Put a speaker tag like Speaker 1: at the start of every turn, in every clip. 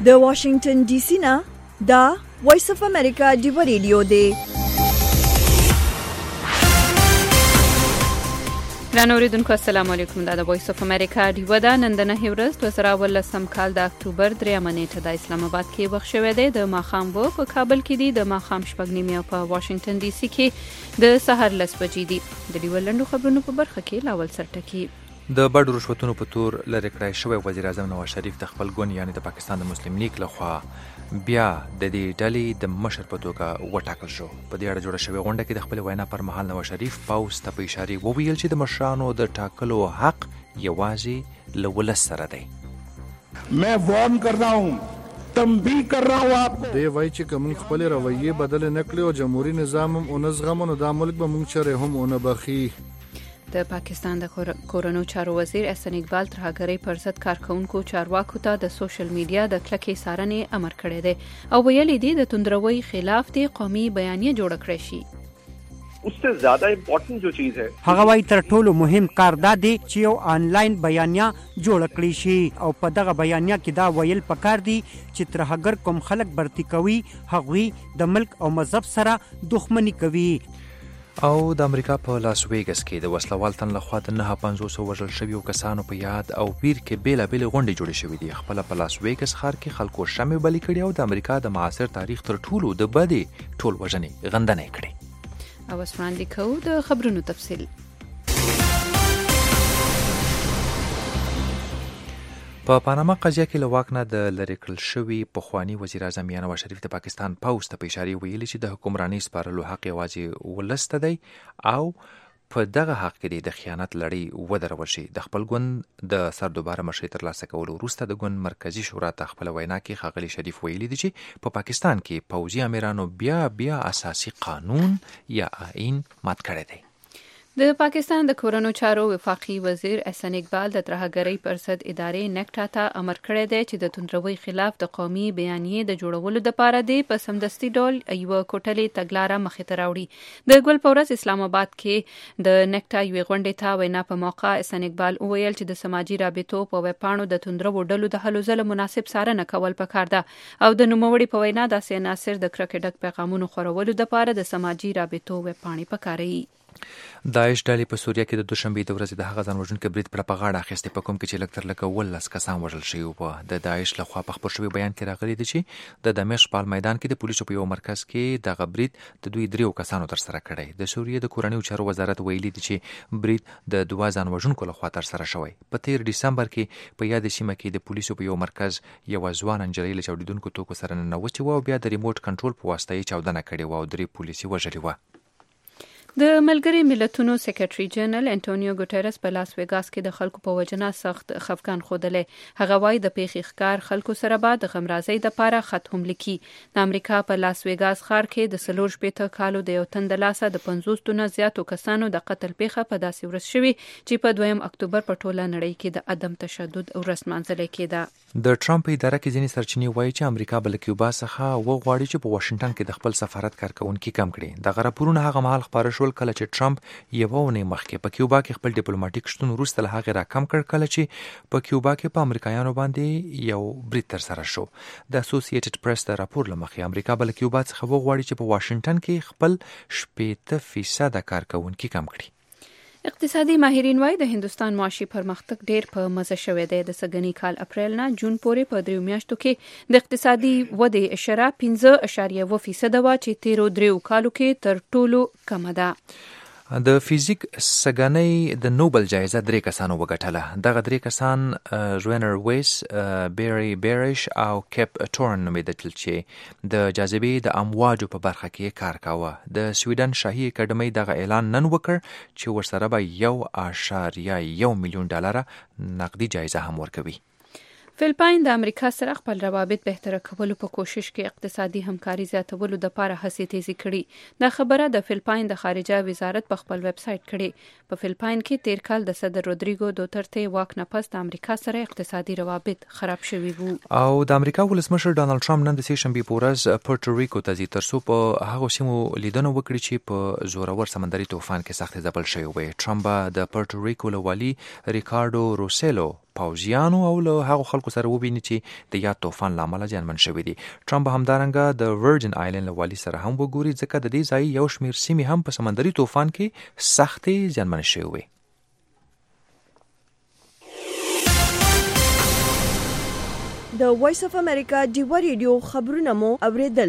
Speaker 1: د واشنگټن ډي سي نه دا وایس اف امریکا ډیو ریډیو دی.
Speaker 2: ګران اوریدونکو السلام علیکم. دا د وایس اف امریکا ډیو ده. نن د 9 ورځ 2018 کال د اکتوبر 3 نیټه د اسلام آباد کې وخت شوی دی. د ماخام په کابل کې دی، د ماخام 9:30 په واشنگټن ډي سي کې د سحر 10 بجې دی. د ډیو لندو خبرونو په برخه کې لاول سرټکی
Speaker 3: د بډ رشوتونو په تور لری کړای شوی وزیر اعظم نواز شریف د خپل ګوند یعنی د پاکستان د مسلم لیگ لخوا بیا د دې ډلې د مشر په توګه وټاکل شو. په دې اړه جوړه شوې غونډه کې د خپل وینا پر مهال نواز شریف پاوز ته په اشاره وویل چې د مشرانو د ټاکلو حق یوازې له ولس سره دی.
Speaker 4: मैं वार्न कर रहा हूँ تنبیه कर رہا हूँ आपको.
Speaker 5: دی وای چې کوم خپل رویه بدل نکړي او جمهوریت نظام هم اونزغم نو د ملک به مونږ چره هم اون بخي.
Speaker 2: د پاکستان د کورونو چارو وزیر احسان اقبال تر هغې پر ضد کارکونکو چارواکو ته د سوشل میډیا د کلکې څارنې امر کړی دی او ویلي دی د توندروي خلاف دی قومي بیانیه جوړ کړی شي.
Speaker 6: اس سے زیادہ امپورټنٹ جو چیز ہے
Speaker 7: هغه وايي تر ټولو مهم کار دا دی چې یو آنلاین بیانیه جوړ کړی شي او په دغه بیانیه کې دا ویل پکار دی چې تر هغه کوم خلک برتی کوي هغوی د ملک او مذهب سره دښمنی کوي.
Speaker 3: او د امریکا په لاس ویګس کې د وسلوال تن لخوا د 950 وژل شویو کسانو په یاد او پیر کې بیلابېلې غونډې جوړې شوې دي. خپل په لاس ویګس ښار کې خلکو شمع بلې کړې او د امریکا د معاصر تاریخ تر ټولو د بدې ټول وژنې غندنه یې کړې.
Speaker 2: او وړاندې کوو د خبرونو تفصیل.
Speaker 3: په پاناما قضیه کې له واک نه د لرې کړل شوي پخواني وزیر اعظم نواز شریف د پاکستان پوځ ته په اشاره ویلي چې د حکمرانۍ سپارلو حق یوازې ولس ته دی او په دغه حق کې د خیانت لړۍ ودرول شي. د خپل ګوند د سردوباره مشرۍ ترلاسه کولو وروسته د ګوند مرکزی شورا ته خپل وینا کې ښاغلي شریف ویلي دي چې په پاکستان کې پوځي امیرانو بیا اساسي قانون یا آئین مات کړی دی.
Speaker 2: د پاکستان د کورونو چارو وفاقي وزیر احسان اقبال د ترهګرۍ پر ضد ادارې نکټا ته امر کړی دی چې د توندروي خلاف د قومي بیانیې د جوړولو لپاره دی په سمدستي ډول یو کوټلې تګلاره مخې ته راوړي. د ګل پورس اسلام آباد کې د نکټا یوې غونډې ته وینا په موقع احسان اقبال وویل چې د سماجي رابطو په ویبپاڼو د توندرو ډلو د هلو ځلو مناسب څارنه کول پکار ده او د نوموړي په وینا داسې عناصر د کرکې ډک پیغامونو خورولو لپاره د سماجي رابطو ویبپاڼې پکاروي.
Speaker 3: داعش ډلې په سوریه کې د دوشنبې د ورځې د هغه ځان وژونکي برید په غاړه اخیستې په کوم کې چې لږ تر لږه 19 کسان وژل شوي وو. د داعش لخوا په خپور شوي بیان کې راغلي دي چې د دمشق په میدان کې د پولیسو په یو مرکز کې دغه برید د دوی 3 کسانو تر سره کړی. د سوریه د کورنیو چارو وزارت ویلي دي چې برید د 2 ځان وژونکو لخوا تر سره شوی. په 13 دسمبر کې په یاد سیمه کې د پولیسو په یو مرکز یو ځوان نجلۍ له چاودیدونکو توکو سره ننوتې و او بیا د ریموټ کنټرول په واسطه یې چاودنه کړې و او 3 پولیسي وژلي و.
Speaker 2: د ملګری ملتونو سیکریټري جنرال انټونیو ګوټيرس په لاس ویګاس کې د خلکو په وجنه سخت خفګان خوده. هغه وايي د پیښې ښکار خلکو سره بعد د غمرازۍ د پاره خط هم لیکي. د امریکا په لاس ویګاس ښار کې د 4 کالو د یو تن د لاسه د 50 نه زیاتو کسانو د قتل پیښه په داسې ورځ شوې چې په 2 اکتوبر په ټوله نړۍ کې د عدم تشدد ورځ مانځل کېده.
Speaker 3: د ټرمپ اداره کې ځینې سرچینې وایي چې امریکا بل کیوبا څخه وغواړي چې په واشنگټن کې د خپل سفارت کارکونکي کم کړي. د راپورونو هغه مهال خبره شول کله چې ټرمپ یو ونې مخکې په کیوبا کې خپل ډیپلوماټیک شتون وروسته له هغې راکم کړ کله چې په کیوبا کې په امریکایانو باندې یو برید ترسره شو. د اسوسییټډ پریس د راپور له مخې امریکا بل کیوبا څخه وغواړي چې په واشنگټن کې خپل 80% کارکونکي کم کړي.
Speaker 2: اقتصادي ماهرین وايي د هندستان معاشي پرمختګ ډیر په مزه شوی دی. د سګنی کال اپریل نه جون پورې په 3 میاشتو کې د اقتصادي ودې اشاره 15.1% وه چې تیرو 3 کالو کې تر ټولو کمه ده.
Speaker 3: د فزیک سګنۍ د نوبل جایزه 3 کسانو وګټله. دغه 3 کسان روینر ویس، بیری بیریش او کیپ تورن نومیدل چې د جاذبې د امواجو په برخه کې کار کاوه. د سویډن شاهي اکاډمۍ دغه اعلان نن وکړ چې ورسره به $1.1 میلیون نقدي جایزه هم ورکوي.
Speaker 2: فلپاین د امریکا سره خپل روابط بهتره کولو په کوشش کې اقتصادي همکاري زیاتولو لپاره هڅې تیزی کړي. دا خبره د فلپاین د خارجه وزارت په خپل ویب سټ کړي. په فلپاین کې تیر کال د صدر رودریګو دوترته واک نه پس د امریکا سره اقتصادي روابط خراب شوي وو.
Speaker 3: او د امریکا ولسمشر ډانلډ ټرمپ نن د سې شنبې په ورځ پورټوریکو ته ځي ترڅو په هغو سیمو لیدنه وکړي چې په زورور سمندري طوفان کې سخت ځپل شوی وي. ټرمپ د پورټوریکو له والي ریکارډو روسیلو پوځیانو او له هغو خلکو سره وویني چې د یاد طوفان له امله زیانمن شوي دي. ټرمپ همدارنګه د ورجن آیلند له والي سره هم وګوري ځکه د دې ځای یو شمېر سیمې هم په سمندري طوفان کې سختې زیانمنې شوې وي.
Speaker 1: د وایس اف امریکا ډیوا ریډیو خبرونه مو اوریدل.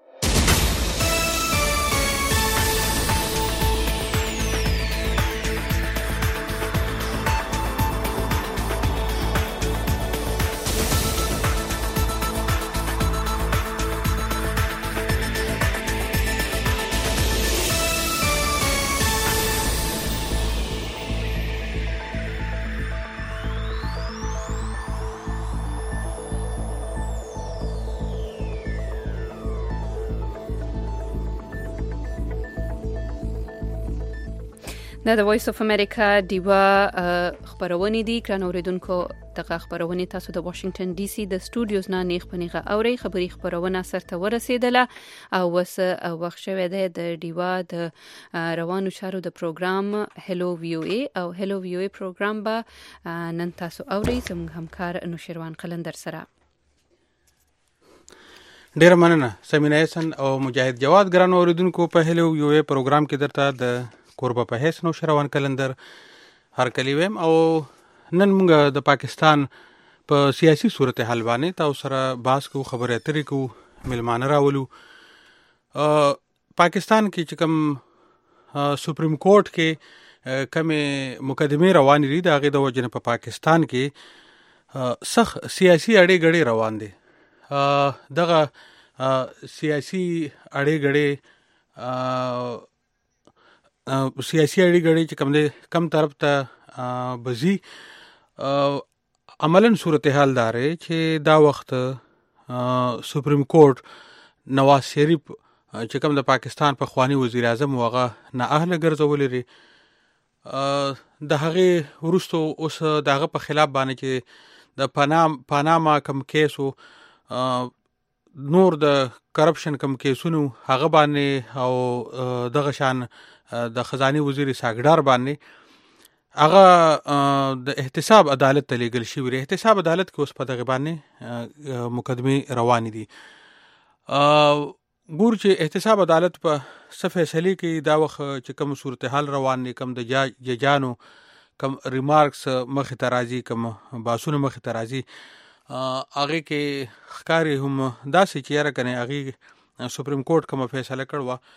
Speaker 2: دا د وایس اف امریکا ډیوا خبرونه دي. ګران اوریدونکو دغه خبرونه تاسو د واشنگټن ډي سي د سټوډیوز نه نیغ پنیغه اوري. خبري خبرونه سرته ورسېدله او وخت شوه د ډیوا د روانو چارو د پروګرام هلو وی او ای او هلو وی او ای پروګرام به نن تاسو اوري زموږ همکار انوشیروان قلندر سره.
Speaker 8: ډیر مننه سمینا حسن او مجاهد جواد. ګران اوریدونکو په هلو وی او ای پروګرام کې درته د قربه په هیڅ نو شروان کلندر هر کلی ویم او نن موږ د پاکستان په سیاسي صورتحال باندې تاسو سره باس کو خبرې اترې کو ملمانه راولو. پاکستان کې چې کوم سپریم کورټ کې کومه مقدمه روان دي د هغه د وجنه په پاکستان کې سخت سیاسي اړې غړې روان دي. دغه سیاسي اړې غړې سیاسي اړې غړي چې کوم دي کم طرف ته بزي عملاً صورتحال دار چې دا وخت سپریم کورټ نواز شریف چې کوم د پاکستان په خواني وزیر اعظم هغه نه اهل ګرځولې لري. د هغه ورستو اوس دغه په خلاف باندې چې د پاناما کم کیسو نور د کرپشن کم کیسونو هغه باندې او دغه شان د خزانه وزیر ساګدار باندې هغه د احتساب عدالت ته لیږل شوی دی. احتساب عدالت کې اوس په دغه باندې مقدمه روان دي. ګور چې احتساب عدالت په څه فیصله کوي دا وخت چې کوم صورتحال روان دي کوم د ججانو کوم ریمارکس مخ ته راځي کوم باسونه مخ ته راځي هغه کې ښکاری هم داسې چې یاره کنه هغه سپریم کورټ کوم فیصله کړو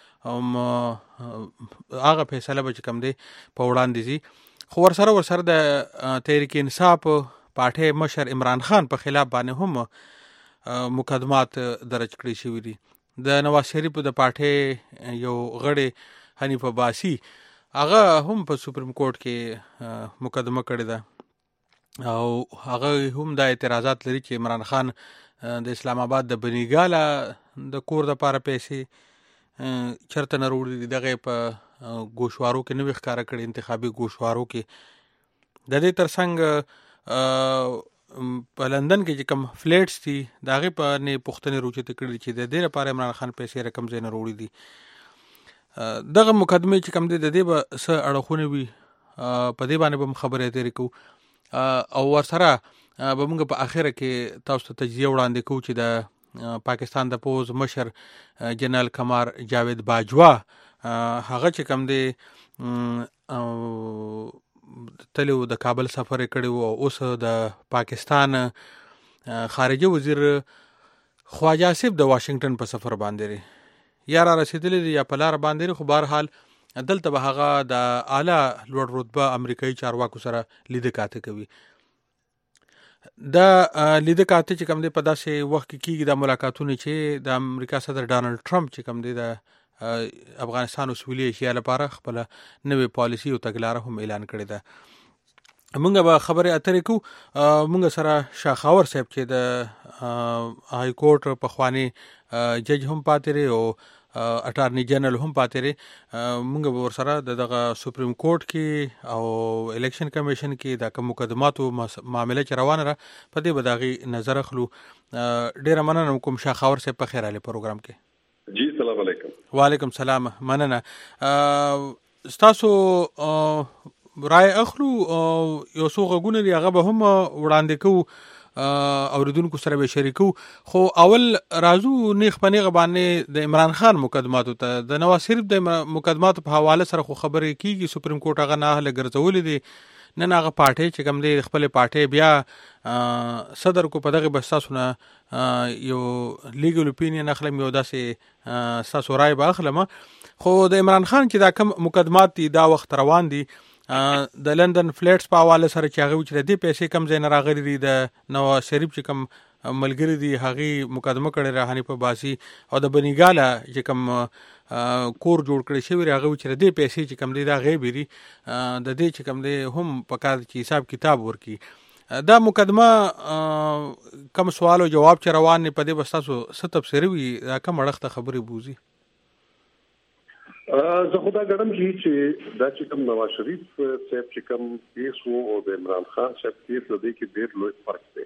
Speaker 8: هغه فیصله به کوم دی په وړاندې دي. خو ورسره د تحریک انصاف پارټي مشر عمران خان په خلاف باندې هم مقدمات درج کړی شوی دي. د نواز شریف د پارټي یو غړي حنیف عباسی هغه هم په سپریم کورټ کې مقدمه کړی ده او هغه هم د اعتراضات لري چې عمران خان د اسلام آباد د بنیګاله د کور د پاره پیسې چرته نه وروړي دغه په گوشوارو کې نوې ښکارا کړي انتخابي گوشوارو کې د دې ترڅنګ په لندن کې چې کوم فلیټس دي دغه په نه پښتنې روچته کړي چې د دې لپاره عمران خان پیسې رقم زین وروړي دي. دغه مقدمه چې کوم دي د دې به س اړخونه وي په دې باندې به خبرې اترې کو او ورسره به موږ په اخره کې تاسو ته تجزیه وړاندې کوو چې د پاکستان د پوز مشر جنرال قمر جاوید باجوا هغه چې کوم دی تلو د کابل سفر کړی او اوس د پاکستان خارجه وزیر خواجه آصف د واشنگټن په سفر باندې یا را رسیدلی دی یا په لار باندې. خو بهر حال دلته به هغه د اعلی لوړ رتبه امریکایي چارواکو سره لیده کاته کوي. دا لیده کاته چې کوم دی په داسې وخت کې کیږي د ملاقاتونه چې د امریکا صدر ډانلډ ټرمپ چې کوم دی د افغانستان او سویلي ایشیا لپاره خپل نوې پالیسی او تګلاره هم اعلان کړې ده. موږ به خبرې اترې کو. موږ سره شاخاور صاحب چې د های کورټ په خواني جج هم پاتې او اټارنی جنرال هم پاتې لري. موږ به ورسره دغه سپریم کورټ کې او الیکشن کمیشن کې د کوم مقدماتو معاملې چې روانه را په دې بداغي نظر اخلو. ډیر مننه کوم شاخاور صاحب په خیر علي پروګرام کې.
Speaker 6: جی السلام علیکم.
Speaker 8: وعلیکم السلام. مننه. تاسو رای اخلو یو څو غوونه دی هغه به هم وړاندې کوو اوریدونکو سره به شریکو. خو اول راځو نیخ په نیغه باندې د عمران خان مقدماتو ته. د نواز شریف د مقدماتو په حواله سره خو خبرې کیږي. سپریم کورټ هغه نه اهله ګرځولې دي. نن هغه پارټي چې کوم دی خپل پارټي بیا صدر کو په دغه بحثونه یو لیګل اپینین اخلم، یو داسې ساسو رای به اخلم. خو د عمران خان چې دا کوم مقدمات دي دا وخت روان دي د لندن فلیټس په حواله سره چې هغه چې د پیسې کم ځای نه راغلي دي، د نواز شریف چې کم ملګری دي هغه مقدمه کړي را حنیف عباسي او د بنیګاله چې کم کور جوړ کړی شوی هغه چې د پیسې چې کم دی دا غیب دي د دې چې کم دی هم په کار چې حساب کتاب ورکی. دا مقدمه کم سوال او جواب چې روان نه پدې بس تاسو ست تفسیر وي دا کوم اړخته خبرې بوزي.
Speaker 9: زه خدا ګرم چې دا چې کوم نواز شریف صاحب چې کوم کیس وو او د عمران خان صاحب کیس د دې کې ډېر لوی فرق دی.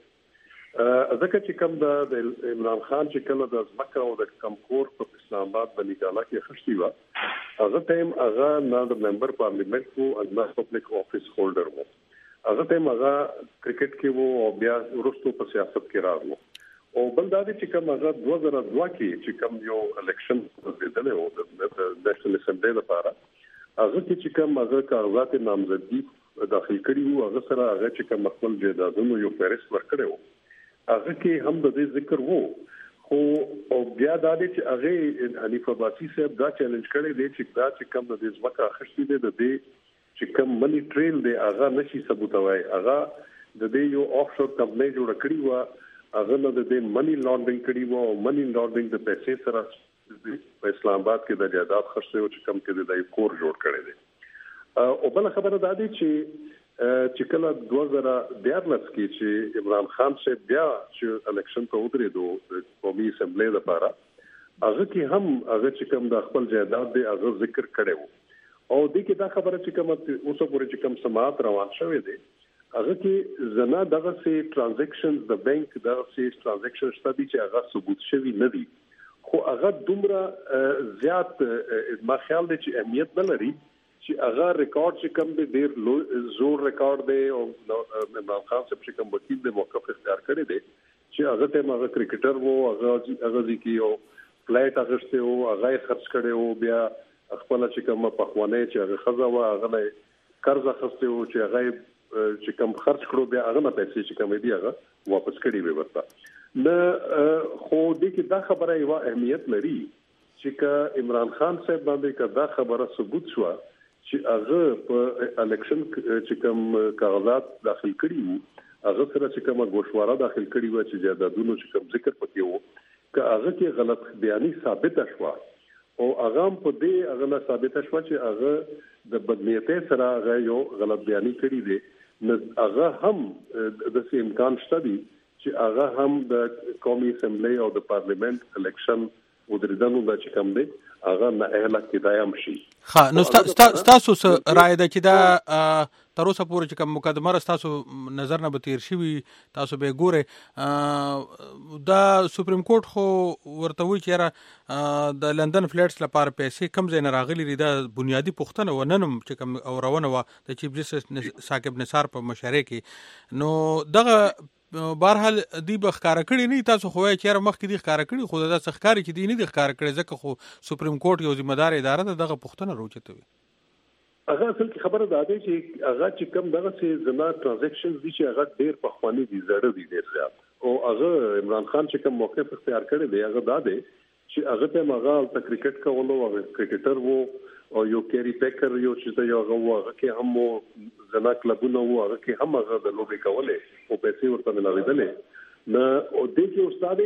Speaker 9: ځکه چې کوم د عمران خان چې کله د ځمکه او د کمکور په اسلام آباد باندې کاله کې خشتي و هغه ټایم هغه نه د ممبر پارلیمنت وو او نه پبلک افیس هولډر وو. هغه ټایم هغه کرکټ کې وو او بیا ورستو په سیاست کې راغلو. او بل دا چې کوم هغه 2002 کې چې کوم یو الیکشن ورزيدل او د نېشنل اسمبلی لپاره هغه چې کوم هغه کاغذات نامزدګي داخل کړي وو هغه سره هغه چې کوم خپل جایدادونو یو فهرست ورکړي وو هغه کې هم د دې ذکر وو. خو او بیا دا چې هغه حنیف عباسي صاحب دا چیلنج کړي دی چې دا چې کوم د دې ځمکه اخیستي دی د دې چې کوم منی ټریل دی هغه نشي ثبوتوي. هغه د دې یو آف شور کمپنی جوړ کړی و هغه نه د منی لانډرینګ کړي وو او منی لانډرینګ د پیسې سره په اسلام آباد کې د جایداد خرڅ او چې کم کې د کور جوړ کړي دي. او بل خبره دا دی چې کله 2014 کې چې عمران خان صاحب بیا چې الیکشن ته ودرېدو د قومي اسمبلی لپاره هغه کې هم هغه چې کوم د خپل جایداد دی هغه ذکر کړي وو. او د کې دا خبره چې کوم اوسه پورې چې کوم سماعت روان شوی دی هغه کې زنا دغه سي ترانزیکشنز د بانک دغه سي ترانزیکشن شته چې هغه ثبوت شوی نه دي. خو هغه دومره زیات ما خیال دی چې اهمیت نه لري چې هغه ریکارډ چې کوم دی ډیر زور ریکارډ دی او عمران خان صاحب چې کوم وکیل د موقف اختیار کړی دی چې هغه ته هغه کرکټر وو هغه ځکه یو فلایټ اغشته وو هغه خرڅ کړي وو بیا خپل چې کوم په خوانه چې هغه خزه و هغه قرض اخسته وو چې هغه چې کوم خرج کړو بیا هغه نه پیسې چې کوم دی هغه واپس کړي وي ورته نه. خو د کې دا خبره یو اهمیت لري چې کا عمران خان صاحب باندې کا دا خبره ثبوت شو چې هغه په الیکشن چې کوم کاغذات داخل کړي وو هغه سره چې کوم غوښواره داخل کړي و چې جایدادونو چې کوم ذکر پکې وو کا هغه کې غلط بیاني ثابت شوه او هغه په دې هغه ثابت شوه چې هغه د بدنیته سره هغه یو غلط بیاني کړی دی. هغه هم د سیم امکان شته دي چې هغه هم د قومي اسمبلی او د پارلیمنت الیکشن ودرېدنو د چې کوم دی هغه نه اهله کېدای هم شي.
Speaker 8: ها نو تاسو رائے ده چې دا تر اوسه پورې چې کوم مقدمه تاسو نظر نه به تیر شي تاسو به ګوره دا سپریم کورټ خو ورته وی چې د لندن فلیټس لپاره پیسې کم ځای نه راغلي دي. دا بنیادی پوښتنه و ننم چې کوم اورونه و د چیف جسټس ثاقب نثار په مشوره کې نو دغه بهرحال دی بخکاره کړی نه تاسو خو یې چیرې مخ کې دی ښکارا کړی خو دا څخکاري چې دی نه دی ښکارا کړی ځکه خو سپریم کورټ یو ذمہ دار اداره ده دغه پوښتنه روچته وي.
Speaker 9: هغه اصل کې خبره ده چې هغه چې کم دغه سي زنا ترانزیکشنز دي چې هغه ډیر په خواني دي زړه دي ډیر زیات او هغه عمران خان چې کوم موقف اختیار کړی دی هغه دا دی چې هغه ته مغه کرکټ کولو او کرکټر وو او یو کیری پیکر یو چې یو هغه کې هم زنا کلبونه وو هغه کې هم هغه د لوبي کولې او پیسې ورته ملاویدلې نه او د کې استاد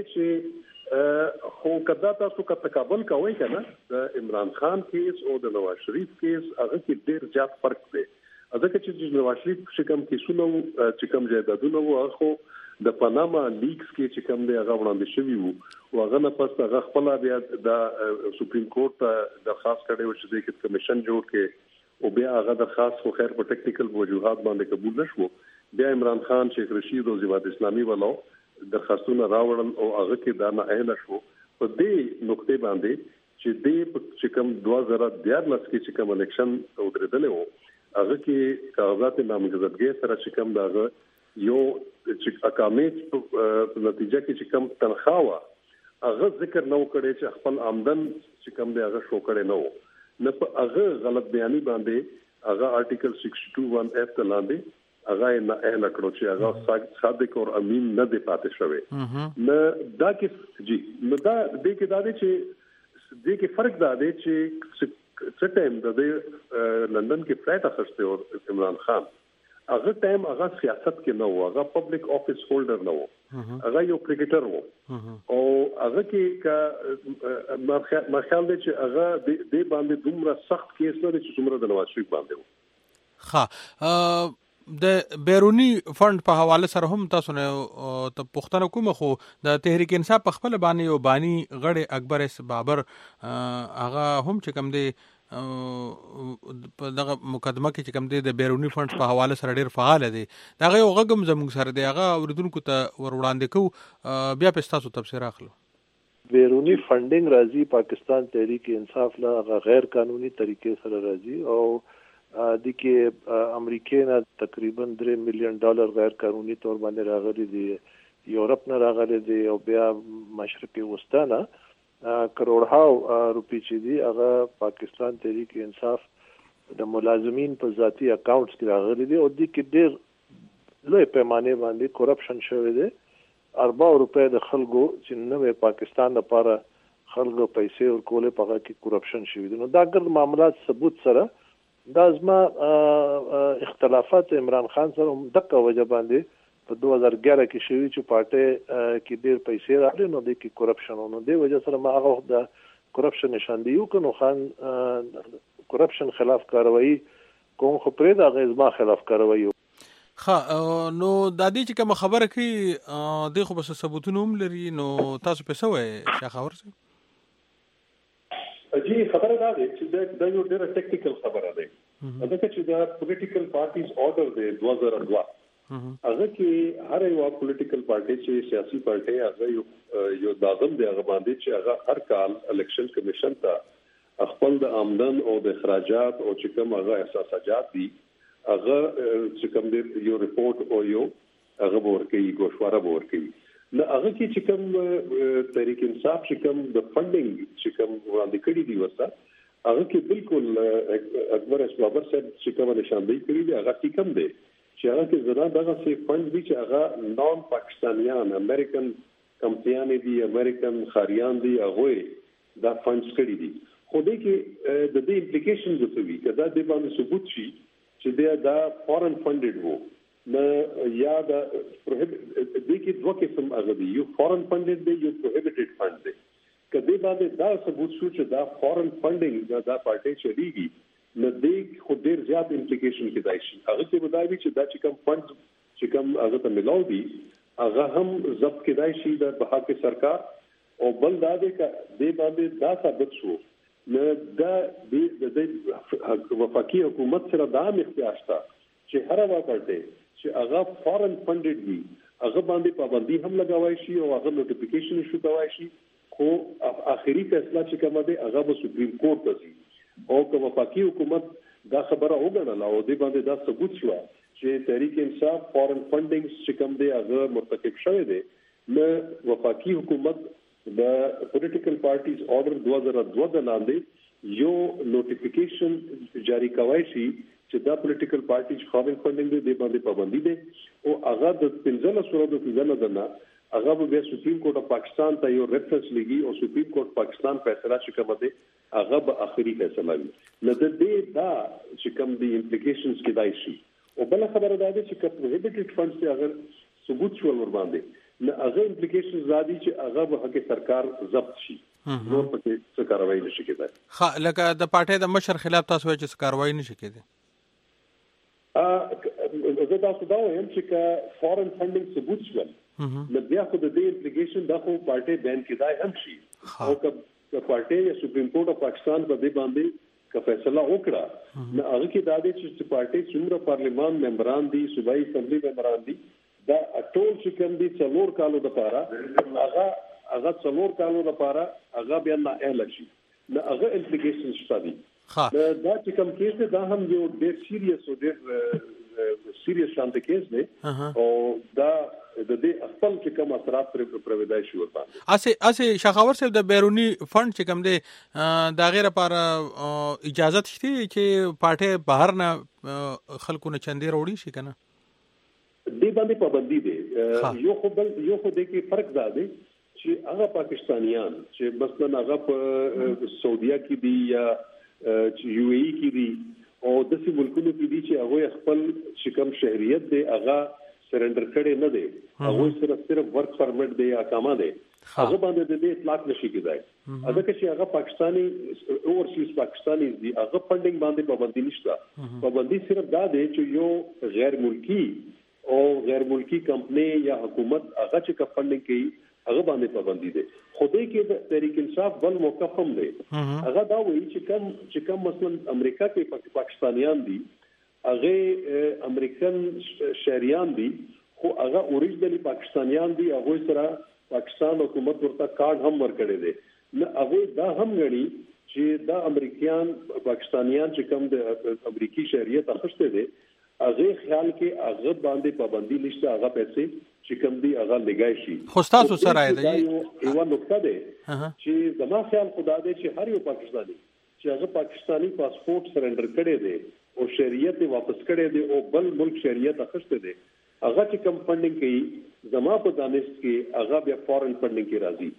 Speaker 9: چې خو کدا تاسو کا تقابل کوي کنه د عمران خان کیس او د نواز شریف کیس هغه کې ډیر زیات فرق دی. ځکه چې نواز شریف چې کوم کیسونه چې کوم جایدادونه وو هغه د پاناما لیکس کې چې کوم دی هغه وړاندې شوی وو او هغه نه پس هغه خپل بیا د سپریم کورټ ته درخواست کړی و چې د کمیشن جوړ کړي او بیا هغه درخواست خو خیر په ټیکنیکل وجوهات باندې قبول نشو. بیا عمران خان شیخ رشید او جماعت اسلامي والو درخواستونه راوړل او هغه کې دا نه اهل شو په دې نقطې باندې چې د چې کوم 2014 کې چې کوم الیکشن ودرېدل وو هغه کې کاغذات نامزدګۍ سره چې کوم داغه یو چې اقامت په نتیجه کې چې کوم تنخواه هغه ذکر نو کړي چې خپل آمدن چې کوم دی هغه شو کړي نو په هغه غلط بیاني باندې هغه آرټیکل 62(1) اف ته لاندې هغه نه اعلان کړو چې هغه صادق او امین نه دی پاتې شوی نه دا کې جی نو دا د کې دا دی چې د کې فرق دا دی چې څه ټایم د لندن کې فلایټ اخیسته او عمران خان هغه ټایم هغه سیاست کې نه و هغه پبلک افیس هولډر نه و هغه یو کرکټر و او هغه کې ما خیال دی چې هغه د باندې دومره سخت کیس نه دی چې څومره د نواز شریف باندې و
Speaker 8: ها د بیرونی فند په حواله سره هم تاسو نه ته پښتنه کوم خو د تحریک انصاف په خپل باندې او بانی غړي اکبر اس بابر هغه هم چې کوم دی په دغه مقدمه کې چې کوم دی د بیرونی فند په حواله سره ډیر فعال دی دا یو غږم زموږ سره دی هغه اوریدونکو ته ور وړاندې کو بیا په تاسو تفسیر اخلو
Speaker 10: بیرونی فندینګ راځي پاکستان تحریک انصاف لا غیر قانوني طریقې سره راځي او د کې امریکای نه تقریبا $3 مليون غیر قانوني تور باندې راغلي دي یورپ نه راغلي دي او بیا مشرقي وسطا نه کروڑهاو روپی چې دي هغه پاکستان تحریک انصاف د ملازمین په ذاتی اکاونټس کې راغلي دي او د کې ډېر لوی پیمانه باندې کرپشن شوی دی اربع روپے د خلکو چې نوې پاکستان لپاره خلکو پیسې ورکول په هغه کې کرپشن شوی دی نو دا ګرد معاملات ثبوت سره دا زما اختلافات عمران خان سره دغه وجه باندې په 2011 کې شوی چې پارټي کې ډېر پیسې راغلي نو د کې کرپشن نو د وجه سره ما هغه د کرپشن نشان دی یو کنو خان کرپشن خلاف کاروایی کوم خو پرې د غزما خلاف کاروایی
Speaker 8: ها نو د دې چې کوم خبره کې د خو بس ثبوتونه هم لري نو تاسو په سوې څه خبر څه
Speaker 9: جی خبره دا ده چې دا یو ډېر ټیکنیکل خبره ده دا چې دا پولیټیکل پارټیز آرډر دی 2002 هغه کې هر یو پولیټیکل پارټي چې سیاسي پارټي هغه یو داغم دی هغه باندې چې هغه هر کال الیکشن کمیشن ته خپل د آمدن او د اخراجات او چې کوم هغه احساسات دي هغه چې کوم دی یو ریپورت او یو هغه ورکړي ګوشواره ورکړي نو هغه کې چې کوم تحریک انصاف چې کوم د فندینګ چې کوم وړاندې کړی دی وسه هغه کې بالکل اکبر اس بابر صاحب چې کوم نشاندهي کړی دی هغه ټیکم دی چې هغه کې زړه دغه سي فند دي چې هغه نون پاکستانیان امریکن کمپنیان دي امریکن خاریان دي هغه دا فندز کړی دي خو دې کې د دې امپلیکیشنز څه وي کدا د باندې ثبوت شي چې دا فورن فندډ وو نه یا دا پروهیبټ د کې دوه قسم هغه دي یو فورن فندډ دی یو پروهیبټډ فند دی کدی باندې دا ثبوت شو چې دا فورن فندینګ دا پارټي چلیږي نو دې خو ډیر زیات امپلیکیشن کېدای شي هغه څه بدایي چې دا چې کوم فند چې کوم هغه ته ملاو دي هغه هم ضبط کېدای شي د بهاک سرکار او بل دا دې باندې دا ثابت شو نو دا د وفاقي حکومت سره دا اختیار شته چې هر هغه پارټي چې هغه فورن فندډ وي هغه باندې پابندي هم لګوي شي او هغه نوټیفیکیشن شو کوي شي خو اخیری فیصله چې کومه ده هغه به سپریم کورټ ته ځي او کوم وفاقي حکومت دا خبره وګڼله او د باندې دا ثبوت شو چې تحریک انصاف فورن فندینګ چې کوم دی هغه مرتکب شوی دی نو وفاقي حکومت د پولیټیکل پارټیز آرډر 2002 د لاندې یو نوټیفیکیشن جاری کوي شي چې دا پولیټیکل پارټي چې فورن فندینګ دی باندې پابندي ده او هغه د 15 سورو د نه هغه به سپریم کورټ اف پاکستان ته یو ریفرنس لګي او سپریم کورټ پاکستان فیصله چې کوم ده هغه به اخري فیصله وي نو د دې دا چې کوم دی امپلیکیشنز کې دای شي او بل خبره ده چې کوم پروهیبټډ فندز ته اگر ثبوت شو ور باندې نو هغه امپلیکیشنز زادي چې هغه به حق سرکار ضبط شي نو پکې څه کاروایی نشي کېدای
Speaker 8: ها لکه د پارټي د مشر خلاف تاسو چې څه کاروایی نشي کېدای
Speaker 9: زه تاسو دا وایم چې فورن فندینګ ثبوت شول نو بیا خو د دې امپلیکیشن دا خو پارټي بین کېدای هم شي او که پارټي یا سپریم کورټ اف پاکستان په دې باندې که فیصله وکړه نو هغه کې دا دی چې پارټي څومره پارلیمان ممبران دي صوبایي اسمبلی ممبران دي دا ټول چې کوم دي 4 کالو لپاره هغه 4 کالو لپاره هغه بیا نه اله شي نو هغه امپلیکیشن شته دي دا چې کوم کیس دی دا هم یو ډېر سیریس او ډېر سیریس شانته کیس دی او دا د دې خپل چې کوم اثرات پر پرویدای شي ورته
Speaker 8: اسه شخاور صاحب د بیرونی فند چې کوم دی دا غیر لپاره اجازه شته چې پارټي بهر نه خلکو نه چندې وروړي شي کنه
Speaker 9: دې باندې پابندي دی یو خو د کې فرق دا دی چې هغه پاکستانیان چې مثلا هغه په سعودیا کې دي یا یو ای کې دي او د څه ملکونو کې دي چې هغه خپل شکم شهریت دی هغه سرندر کړي نه دی هغه صرف ورک پرمټ دی یا اقامه دی هغه باندې د دې اطلاق نشي کېدای هغه چې هغه پاکستانی اورسیز پاکستانی دي هغه فندینګ باندې پابندي نشته پابندي صرف دا دی چې یو غیر ملکی کمپنی یا حکومت هغه چې فندینګ کوي هغه باندې پابندي ده خدای کې د تحریک انصاف بل موقف هم دی هغه دا وایي چې کم مثلا امریکا کې پاکستانیان دي هغه امریکن شهریان دي خو هغه اوریجنلی پاکستانیان دي هغه سره پاکستان حکومت ورته کارت هم ورکړي دي نه هغه دا هم غني چې دا امریکایان پاکستانیان چې کم د امریکای شهریت اخیسته دي هغه خیال کې هغه باندې پابندي نشته هغه پیسې چې کوم دی هغه لګای شي
Speaker 8: خو تاسو سره دی
Speaker 9: یو نقطه ده چې زما خیال خدا دې چې هر یو پاکستاني چې هغه پاکستانی پاسپورت سرندر کړي دي او شریعت واپس کړي دي او بل ملک شریعت اخیسته دي هغه چې کم فندینګ کوي زما په دانش کې هغه بیا فورن فندینګ کې راځي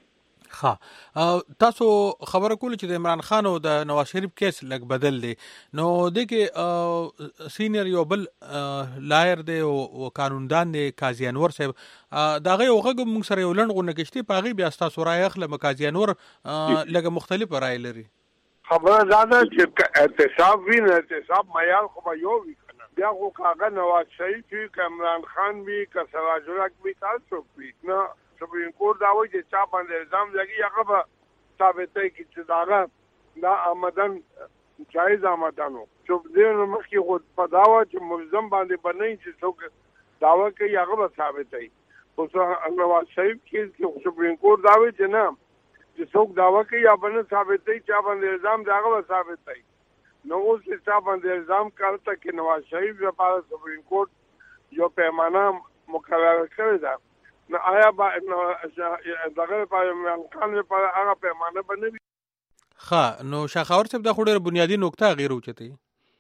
Speaker 8: تاسو خبره کول چې د عمران خان او د نواز شریف کیس لګ بدل دی نو دغه سینیئر یو بل لایر دی او قانوندان دی قاضی انور صاحب داغه یوغه موږ سره یو لنډغونه کېشتي پاغي بیا تاسو راي اخله قاضی انور لګ مختلف رائے لري
Speaker 11: خبره زاده چې احتساب وی نه احتساب معیار خو یو وی کنه بیا خو کاغه نواز شریف چې عمران خان وی ک سراج الحق وی تاسو وی نه سپریم کورټ دا وایي چې چا باندې الزام لګي هغه به ثابتې کی چې دا آمدن جایز آمدنو چې دې مخکې خو په داوا چې ملزم باندې بنئ چې څوک داوا کوي هغه به ثابتې اوس نواز شریف کې سپریم کورټ دا وایي چې نه چې څوک داوا کوي یا باندې ثابتې چا باندې الزام دی هغه به ثابتې نو اوس چا باندې الزام کارته کې نواز شریف لپاره سپریم کورټ یو پیمانه مقرره کړی ده نو آیا با دغه په عمران خان لپاره هغه پیمانه بنوي
Speaker 8: نو شاخاور صاحب د خوري بنیادی نقطه غیر اوچتي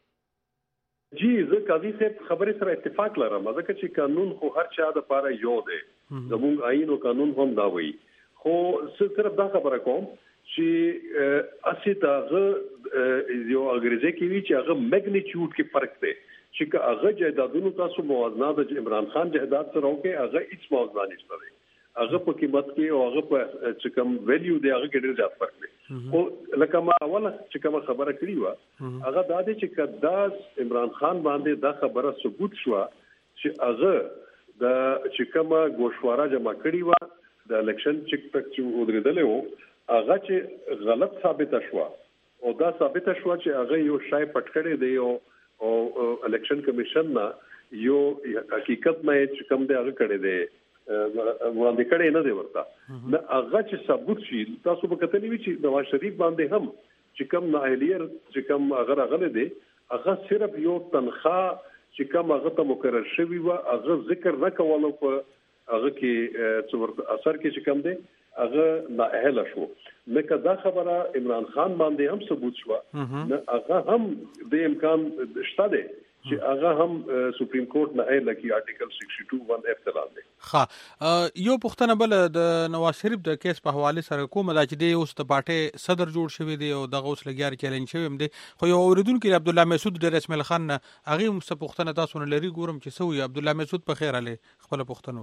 Speaker 9: جی زه قاضي صاحب خبره سره اتفاق لرم ځکه چې قانون خو هر چا د لپاره یو دی زموږ آئین او قانون هم دا وایي خو صرف دا خبره کوم چې اسی تاغه یو انګریزي کې وی چې هغه میګنیټیوډ کې فرق دی چې هغه جایدادونو تاسو موازنه د عمران خان جایداد سره وکړي هغه هیڅ موازنه نشته دی هغه په قیمت کې او هغه په چې کوم ویلیو دی هغه ډېر زیات فرق دی او لکه ما اوله چې کوم خبره کړې و هغه دا دی چې کدا عمران خان باندې دا خبره ثبوت شو چې هغه د چې کوم گوشواره جمع کړې و د الیکشن چک تک چې ودرېدل وو هغه چې غلط ثابت شو او دا ثابت شو چې هغه یو شای پټ کړی دی او الیکشن کمیشن نا یو حقیقت نه چې کوم دی هغه کړی دی وړاندې کړی نه دی ورته نه هغه چې ثبوت شي تاسو به کتلی وی چې نواز شریف باندې هم چې کوم نااهلیت چې کوم هغه غلې دی هغه صرف یو تنخواه چې کوم هغه ته مقرر شوی و هغه ذکر نه کولو په هغه کې څور اثر کې چې کوم دی هغه نااهله شو لکه دا خبره عمران خان باندې هم ثبوت شو نه هغه هم د امکان شته دی چې هغه هم سپریم کورټ نه اله کې آرټیکل 62(1) اف تلان دی
Speaker 8: یو پښتنه بل د نواز شریف د کیس په حواله سره کومه دا چې دی اوس د پارټي صدر جوړ شوی دی او دغه اوس لګیار چیلنج شوی هم دی خو یو اوریدونکو عبد الله مسعود د رسمل خان هغه مست پښتنه تاسو نه لري ګورم چې سوی عبد الله مسعود په خیر علي خپل پښتنو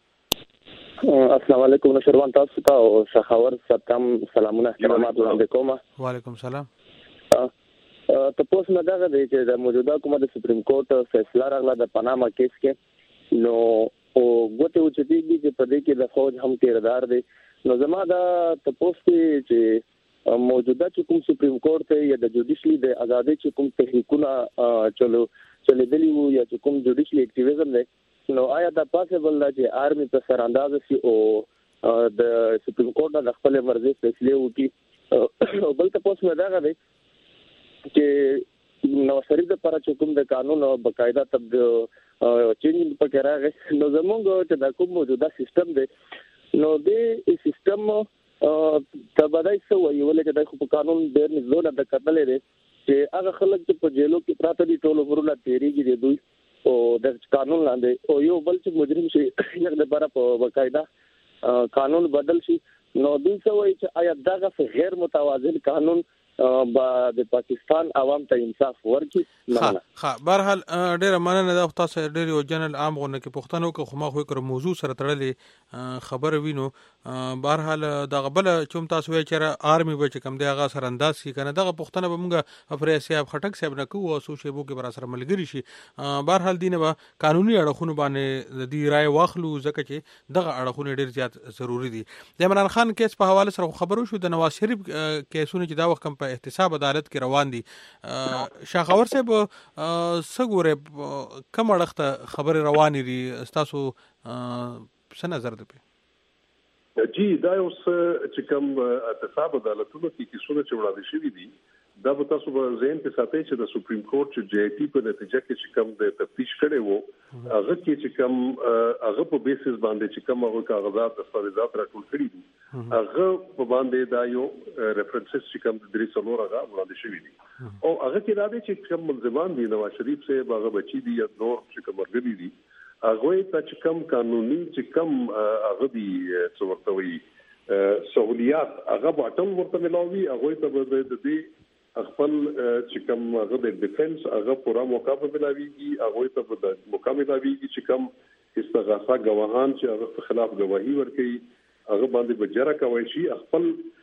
Speaker 12: السلام علیکم نشروان تاسو ته او شخاور ستم سلامونه احترامات وړاندې کوم
Speaker 8: وعلیکم السلام
Speaker 12: تاسو نه دا دی چې د موجوده حکومت د سپریم کورټ فیصله راغله د پاناما کیس کې نو او غوته او چې دې په دې کې د فوج هم کردار دی نو زما دا تاسو چې موجوده چې کوم سپریم کورټ یا د جوډیشلی د ازادي چې کوم تحریکونه چلیدلی وو یا چې کوم جوډیشلی اکټیویزم دی نو آیا دا پاسبل دا چې آرمي په سر انداز شي او د سپریم کورټ د خپل مرزي فیصله وکړي او بل تاسو نه دا غوښتي چې نواز شریف لپاره چې کوم د قانون او باقاعده چینج پکې راغی نو زموږ چې د کوم موجوده سیستم دی نو د سیستم تبدای سو ویول چې د خو قانون ډېر نزول د قتل لري چې هغه خلک چې په جیلو کې پراته دي ټول ورونه تیریږي د دوی او د قانون لاندې او یو بل چې مجرم شي یو د لپاره په باقاعده قانون بدل شي نو دوی څه وایي چې آیا دغه غیر متوازن قانون د پاکستان عوام ته انصاف ورکړي.
Speaker 8: ها بهرحال ډیره مننه د تاسو ډیر یو جنرال عام غونډه کې پښتنو کې خو ما خو کړ موضوع سره تړلې خبر وینو. بهرحال دغه بل چوم تاسو وی چې آرمي به چې کم دی هغه سره انداز کی کنه دغه پښتنه به موږ افریسیاب خټک صاحب نه کوو او سوشي بو کې بر سره ملګری شي. بهرحال دینه به قانوني اړخونه باندې د دې رائے واخلو ځکه چې دغه اړخونه ډیر زیات ضروری دي. د عمران خان کیس په حواله سره خبرو شو د نواز شریف کیسونه چې دا وخت کم احتساب عدالت کې روان دي. شاخور صاحب سګوره کوم اړخته خبره روانې دي تاسو څه نظر ده؟
Speaker 9: جی دا اوس چې کوم احتساب عدالتونو کې کیسونه چې وړاندې شوي دي دا به تاسو په ذهن کې ساتئ چې د سپریم کورټ چې جی آی ټي په نتیجه کې چې کوم د تفتیش کړي وو هغه کې چې کوم هغه په بیسس باندې چې کوم هغه کاغذات دستاویزات راټول کړي دي هغه په باندې دا یو ریفرنسز چې کوم د درې څلور هغه وړاندې شوي دي او هغه کې دا دي چې کوم ملزمان دي نواز شریف سے هغه بچي دي یا نور چې کوم ورګري دي هغه ته چې کوم قانوني چې کوم هغه دي څه ورته وي سہولیات هغه باټم ورته ملاوي هغه ته د دې خپل چې کوم هغه د ډیفنس هغه پورا موقع په ملاويږي هغه ته د موقع ملاويږي چې کوم استغاثه غواهان چې هغه خلاف گواہی ورکړي هغه باندې بجره کوي شي خپل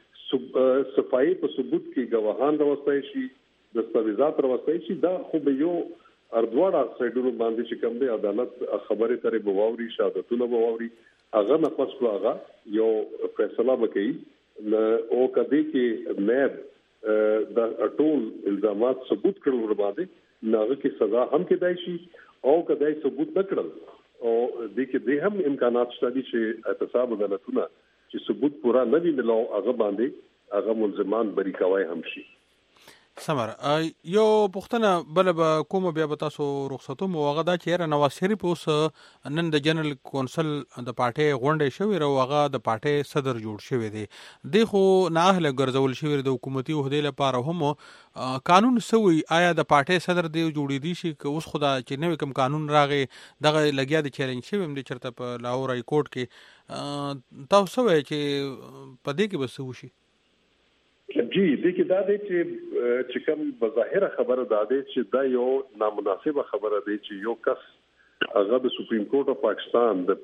Speaker 9: صفای په ثبوت کې غواهان راوستي شي دستاویزات راوستي شي دا خو به یو اردواړه سایډونو باندې چې کوم دی عدالت خبره ترې بواوري شهادتونه بواوري هغه نه پس هغه یو فیصله وکړي او کدی کې مې د ټول الزامات ثبوت کړل ور باندې ناغه کې سزا هم کېدای شي او کدی ثبوت نکړل او د کې به هم امکانات شته چې احتساب عدالتونه چې ثبوت پورا نه وي ملو هغه باندې هغه ملزمان بری کوي هم شي.
Speaker 8: سمر یو پښتنه بل به کوم بیا به تاسو رخصتو مو هغه دا چې نواز شریف اوس نن د جنرال کونسل د پارټي غونډه شوې او هغه د پارټي صدر جوړ شوی دی د خو نه اهل ګرځول شوی د حکومتي عہدې لپاره هم قانون سوی آیا د پارټي صدر دی جوړې دي شي که اوس خدا چې نوې کوم قانون راغی دغه لګیا د چیلنج شوی هم د چرته په لاهور های کورټ کې تاسو وایي چې په دې کې بس وشي.
Speaker 9: جی د کې دا دی چې کوم بظاهر خبره دا دی چې دا یو نامناسبه خبره دی چې یو کس هغه د سپریم کورټ اف پاکستان د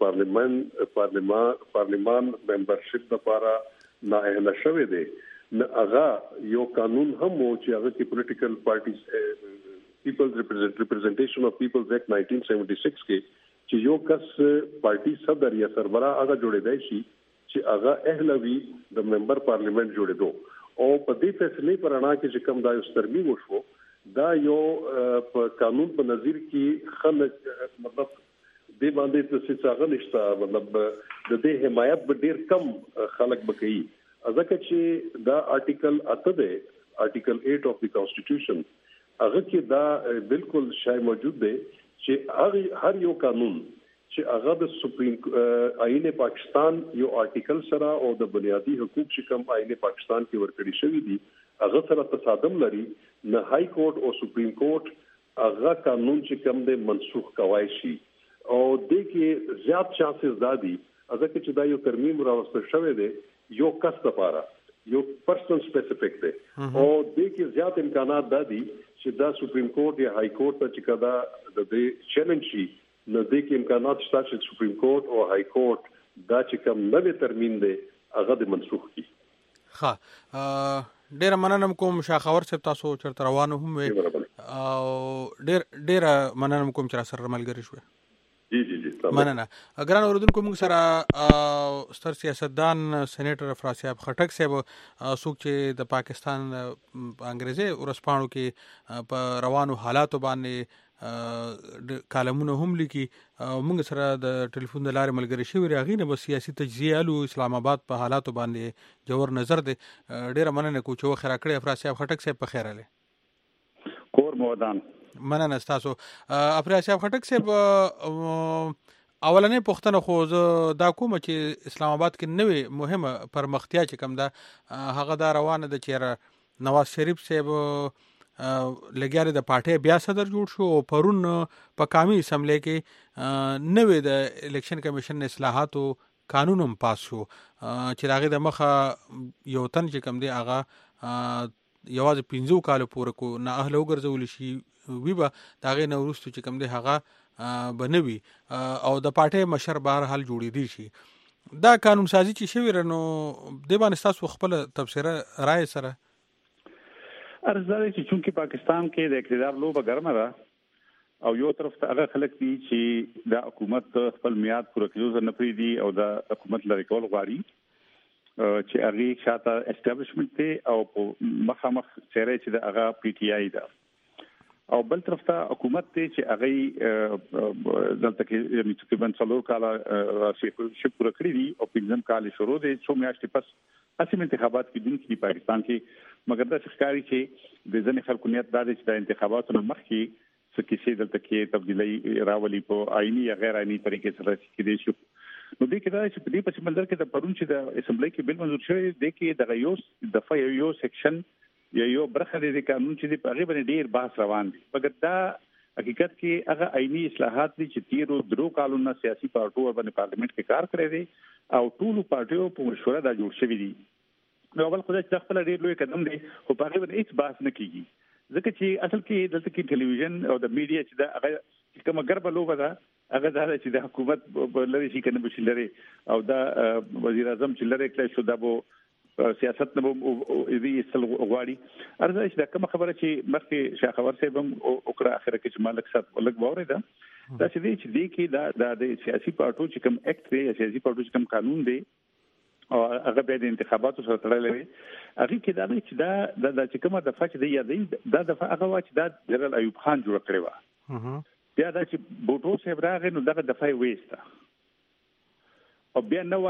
Speaker 9: پارلیمان ممبرشپ لپاره نااهل شوی دی هغه یو قانون هم و چې هغه کې پولیټیکل پارټیز پیپلز ریپرزنټیشن اف پیپلز ایکټ 1976 کې چې یو کس پارټي صدر یا سربراہ هغه جوړیدای شي چې هغه اهلوي د ممبر پارلیمنت جوړېدو او په دې فیصله پر اړه کې کوم دا یو ترمیم وشو دا یو په قانون په نظر کې خلک مطلب دې باندې څه څنګه نشته مطلب د دې حمایت به ډیر کم خلک بکئی ځکه چې دا آرټیکل 8 دی آرټیکل 8 اف دی کانسټیټیوشن هغه کې دا بالکل شای موجود دی چې هر یو قانون چې هغه د سپریم آئین پاکستان یو آرټیکل سره او د بنیادی حقوق چې کوم آئین پاکستان کې ورکړي شوی دي هغه سره تصادم لري نه های کورټ او سپریم کورټ هغه قانون چې کوم د منسوخ کوي شي او د کې زیات چانسز دادي ځکه چې دا یو ترمیم راوستل شوی دی یو کس لپاره یو پرسنل سپیسیفیک دی او د کې زیات امکانات دادي چې دا سپریم کورټ یا های کورټ ته چې کدا د دې چیلنج شي نو د کې امکانات شته چې سپریم کورټ او های کورټ دا چې کوم نوې ترمیم دی هغه د منسوخ کی.
Speaker 8: ها ډیر مننه کوم شاخور صاحب تاسو چرته روانو هم او ډیر مننه کوم چې سره ملګری شوي.
Speaker 9: جی
Speaker 8: مننه. ګران اوردونکو موږ سره ستر سیاستدان سېنیټر افراسیاب خټک صاحب څوک چې د پاکستان انګریزي ورسپانو کې په روانو حالاتو باندې کالمونه هم لیکي موږ سره د ټلیفون د لارې ملګری شوي راغی نه بس سیاسي تجزیه الو اسلام آباد په حالاتو باندې جوړ نظر دی ډیره مننه کو چې وخت راکړی افراسیاب خټک صاحب په خیر اله.
Speaker 13: کور مودان
Speaker 8: مننه تاسو افریاد صاحب خټک صاحب اولنې پوښتنه خو زه دا کوم چې اسلام آباد کې نوې مهمه پرمختیا چې کوم ده هغه دا روانه ده چې نواز شریف صاحب لګیاري د پارټي بیا صدر جوړ شو او پرون په قومي اسمبلی کې نوې د الیکشن کمیشن اصلاحاتو قانون هم پاس شو چې هغه د مخه یو تن چې کوم دی هغه یوازې 15 کال پورې کو نه اهل وګرځول شي ویبا داغه نو ورستو چې کوم دی هغه بنوي او د پارټي مشر بهر حال جوړې دي شي دا قانون سازي چې شوی رنو د باندې تاسو خپل تبصره رائے سره
Speaker 13: ارزاده چې چونکی پاکستان کې د اقتدار لوبه ګرمه ده او یو طرف ته هغه خلک دي چې د حکومت خپل میاد پوره کېدو نه پریدي او د حکومت لري کول غواړي چې هغه شاته اسټابلیشمنت ته او مخامخ چیرې چې د هغه پی ټی آی ده او بل طرف ته حکومت ته چې هغه دلته کې تقریبا 4 کال شپ پوره کړی دي او 15 کال شروع دي څو میاشتې پس اسیم انتخابات کې دن کې پاکستان کې مګر دا ښکاری چې د ځنې خلکو نیت دا چې د انتخاباتو مخکې څه کیسې دلته کې تبدیلی راولي په آئینی یا غیر آئینی طریقې سره کې دي شو نو دې کې دا چې په دې پس منځر کې د پرون چې د اسمبلی کې بل منظور شوی دی کې د یو دفعه یو سیکشن یا یو برخه د قانون چې په هغه باندې ډیر بحث روان دي مګر دا حقیقت کې هغه آئینی اصلاحات دي چې 13 کالونه سیاسي پارټو باندې پارلیمنت کې کار کړی دي او ټول پارټیو په مشوره دا جوړ شوی دي نو اول خدای چې خپل ډیر لوی قدم دی خو په هغه باندې هیڅ بحث نه کیږي ځکه چې اصل کې دلته کې ټلویزیون او د میډیا چې دا هغه کومه ګربه لوبه ده هغه دا چې د حکومت لري شي کنه بشي لري او دا وزیر اعظم چې لري کله شو دا بو سیاست نه دې اصل غواړي ارزه چې دا کومه خبره چې مخکې شاه خبر صاحب هم وکړه اخر کې چې مالک صاحب ولګ باورې ده دا چې دې کې دا د سیاسي پارټو چې کوم اکټ دی سیاسي پارټو چې کوم قانون دی او هغه به د انتخاباتو سره تړلې وي هغه کې دا چې دا چې کومه دفعه چې دی یادې دا دفعه هغه وا چې دا جنرال ایوب خان جوړ کړی و بیا دا چې بوټو صاحب راغی نو دغه دفعه وېسته او بیا نو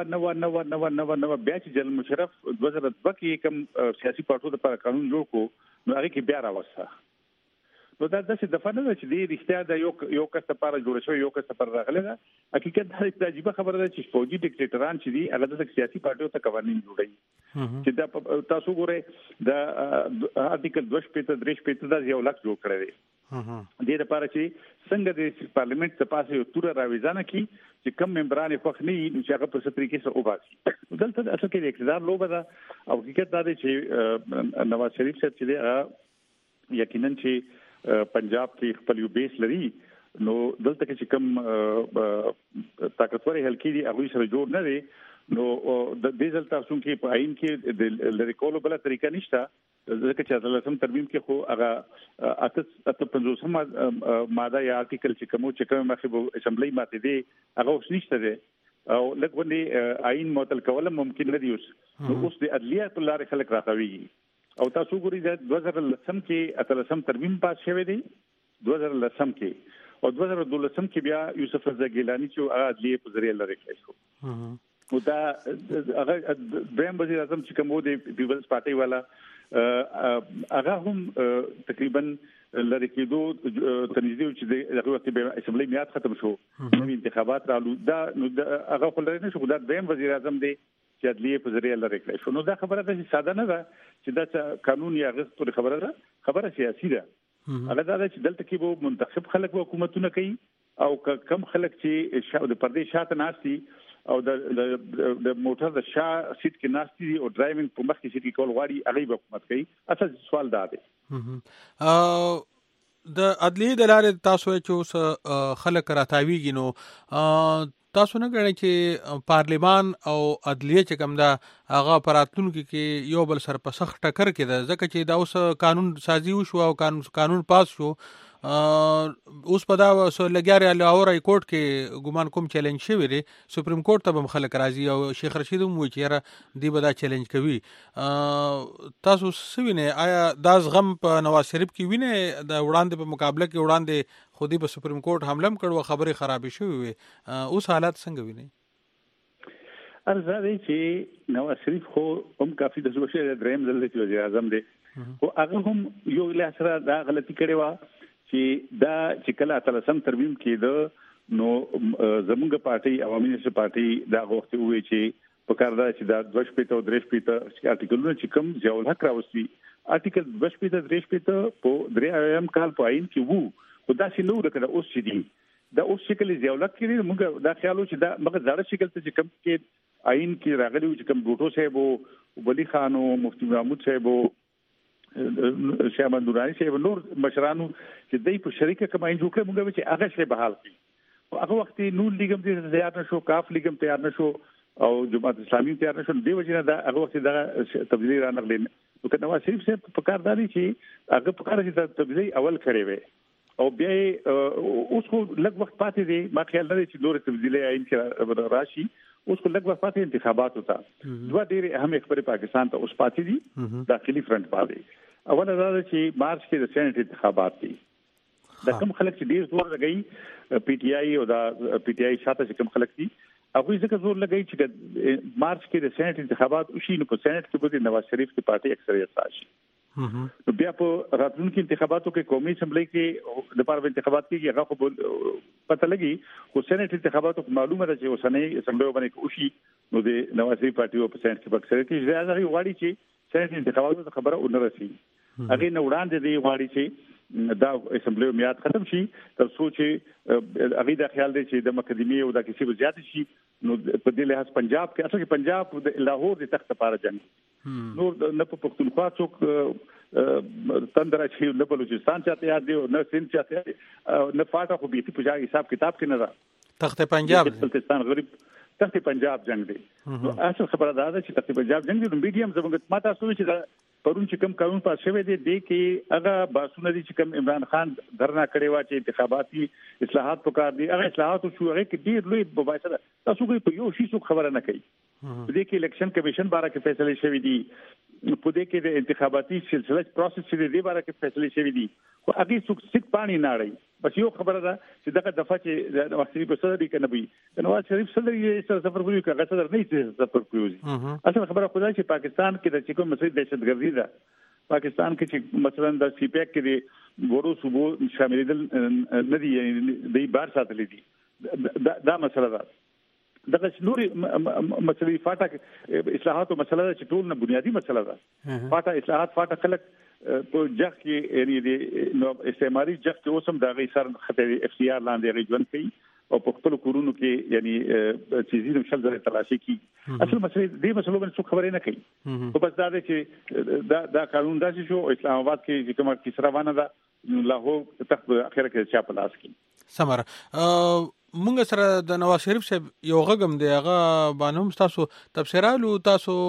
Speaker 13: بیا چې جنرال مشرف 2002 کې کوم سیاسي پارټو لپاره قانون جوړ کو نو هغه کې بیا راوسته نو دا د څه دفعه نه چې دی رښتیا د یو کس لپاره جوړ شوی یو کس لپاره راغلی دا حقیقت دا عجیب خبره ده چې فوجي ډیکټیټران چې دی هغه د سیاسي پارټیو ته قوانين جوړي چې دا تاسو ګورئ د آرټیکل 2 دا یو لک جوړ کړی دی د لپاره چې څنګه د پارلیمنت ته پاسه یو تور راوځانه کی چې کم ممبران فخ نه وي چې هغه په ستري کې څه وباسي دلته اصل کې د اقتدار لوبه ده او حقیقت دا دی چې نواز شریف صاحب چې دی یقینا چې پنجاب کې خپل یو بیس لري نو دلته کې چې کوم طاقتوري حلقې دي هغه سره جوړ نه دي نو د دې ځل تاسو کې په عین کې د لری کولو بل طریقه نشته ځکه چې اتلسم ترمیم کې خو هغه 55 ماده یا آرټیکل چې کوم مخې اسمبلی ماته دي هغه اوس نشته دي او لکه عین معطل کول ممکن نه دي اوس د عدلیه په لارې خلک راځوي او تاسو ګورئ د 2010 کې اتلسم ترمیم پاس شوی دی 2010 کې او 2012 کې بیا یوسف رضا ګیلانی چې عدلیه په ذریعہ لري کړی شو او دا هغه دریم وزیر اعظم چې کوم دی پیپلز پارټي والا هغه هم تقریبا لری کېدو تنظیم چې دغه وخت به اسمبلی میاد ختم شو نو انتخابات رالو دا هغه خلک نه شو دا دریم وزیر اعظم دی چې عدلیه په ذریعہ لري کړی شو نو دا خبره ده چې ساده نه ده چې دا قانون یا غوښتل خبره سیاسي ده هغه دا چې دلته کې به منتخب خلک حکومتونه کوي او کم خلک چې د پردې شاته ناشتي او د موټر د شا سیټ کې ناشتي او ډرایوینګ په مخ کې سیټ کې کول غواړي هغه به حکومت کوي اصل سوال دا دی
Speaker 8: د عدلیه د لارې تاسو چې اوس خلک راتاویږي نو تاسو نه غواړئ چې پارلیمان او عدلیه چې کوم دا هغه پراتونکو کې یو بل سره په سخت ټکر کې ده ځکه چې دا اوس قانون سازي وشو او قانون پاس شو اوس په دا لګیاري لاهور های کورټ کې ګومان کوم چیلنج شوی دی سپریم کورټ ته هم خلک راځي او شیخ رشید هم وایي چې دی به دا چیلنج کوي تاسو سوینه آیا دا زغم په نواز شریف کې وینه د وړاندې په مقابله کې وړاندې خودی په سپریم کورټ حمله کړو خبره خرابې شوې اوس حالات څنګه ویني
Speaker 13: ارزه دی چې نواز شریف خو هم کافي د زوشه دریم ځل چې وزیر اعظم دی او هغه هم یو له سره دا غلطي کړې و چې دا چې کله تلسم ترمیم کېده نو زمونږ پارټي عوامي نشي پارټي دا غوښتي وي چې په کار دا چې دا 2 شپې ته 3 شپې ته چې آرټیکلونه چې کوم ځاول حق راوستي آرټیکل 2 شپې ته 3 شپې ته په 3 کال په عین کې وو خو دا چې نو لکه اوس چې دي دا اوس شکل ځاول کړي موږ دا خیالو چې دا مګر زړه شکل ته چې کوم کې عین کې راغلي چې کوم ګوټو صاحب او ولی خان او مفتی محمود صاحب او شهباز نورانی صاحب نور مشرانو چې دای په شریکه کوم عین جوړ کړ موږ چې هغه شی بحال کړي هغه وخت نور لیګم دې تیار نشو کاف لیګم تیار نشو او جماعت اسلامي تیار نشو دی وجنه دا هغه وخت دا تبدیلی را نغلین نو کنه صرف څه په کار داري چې هغه په کار چې تبدیلی اول کړی وي او بیا اوس خو لږ وخت پاتې دی ما خیال لري چې نور تبدیلی عین کې راشي اوس خو لږ وخت پاتې انتخابات وتا دوه ډېر اهم خبرې پاکستان ته اوس پاتې دي داخلي فرنٹ باندې اوله دا چې مارچ کې د سېنات انتخابات دي دا کوم خلک چې ډېر زور لګي پی ټی آی او دا پی ټی آی شاته چې کوم خلک دي هغه ځکه زور لګی چې مارچ کې د سېنات انتخابات وشي نو په سېنات کې به نواز شریف کی پارټي اکثریت راشي نو بیا په راتلونکي انتخاباتو کې قومي اسمبلی کې د پاره انتخابات کې هغه خو پته لګي خو سېنات انتخاباتو معلومه ده چې اوسنۍ اسمبلی باندې وشي نو د نواز شریف پارټي په سېنات کې اکثریت کې ځای غواړي چې سېنات انتخاباتو خبره ونرسي هغه نو وړاندې دی غواړي چې دا اسمبلی میاد ختم شي تر څو چې هغه د خیال دی چې د مقدمي او د کیسې زیات شي نو په دې لحاظ پنجاب کې اصل کې پنجاب د لاهور د تخت لپاره جنگ نور نه په پښتونخوا څوک تندر شي نه بلوچستان چاته یاد دی نه سند چاته نه فاټه خو بیت په ځای حساب کتاب کې نه ده
Speaker 8: تخت پنجاب
Speaker 13: بلوچستان غریب تخت پنجاب جنگ دی نو اصل خبره دا ده چې تخت پنجاب جنگ دی نو میډیم زموږ ماته سوي چې پرون چې کوم قانون پاس شوی دی د کې هغه باسونه دي چې کوم عمران خان درنا کړی و چې انتخاباتي اصلاحات پکار دي هغه اصلاحات شو هغه کې ډیر لوی مباحثه ده تاسو کوئی په یو شی څه خبره نه کوي په دې کې الیکشن کمیشن باره کې فیصله شوی دي په دې کې د انتخاباتي سلسله پروسس چې د دې باره کې فیصله شوی دي خو هغه څوک سټ پانی نه اړي بس یو خبره ده چې دغه دفعه چې نواز شریف په صدر کې نه وي نواز شریف صدر یې سره سفر کوي که صدر نه سفر کوي اصل خبره خدای چې پاکستان کې د چیکو مسجد دهشتګردي ده پاکستان کې چې مثلا د سی پی ایک کې د ورو صوبو شامل دي نه دي د بار ساتلې دي دا مسله ده دغه نوري مسلې فاټه اصلاحات او مسله چې ټول نه بنیادی مسله ده فاټه اصلاحات فاټه خلک په جګ کې یعنی د نو استعماري جګ کې اوسم د غي سر خطر اف سی آر لاندې غي ژوند کوي او په خپل کورونو کې یعنی چیزې نشل ځای تلاشي کی اصل مسله دې مسلو باندې څه خبرې نه کوي په بس دا چې دا قانون داسې شو اسلام آباد کې چې کومه کیسه روانه ده لاهور تخت اخر کې چا په لاس کې
Speaker 8: سمره مونږ سره د نواز شریف صاحب یو غږم دی هغه باندې تاسو تفسیرالو تاسو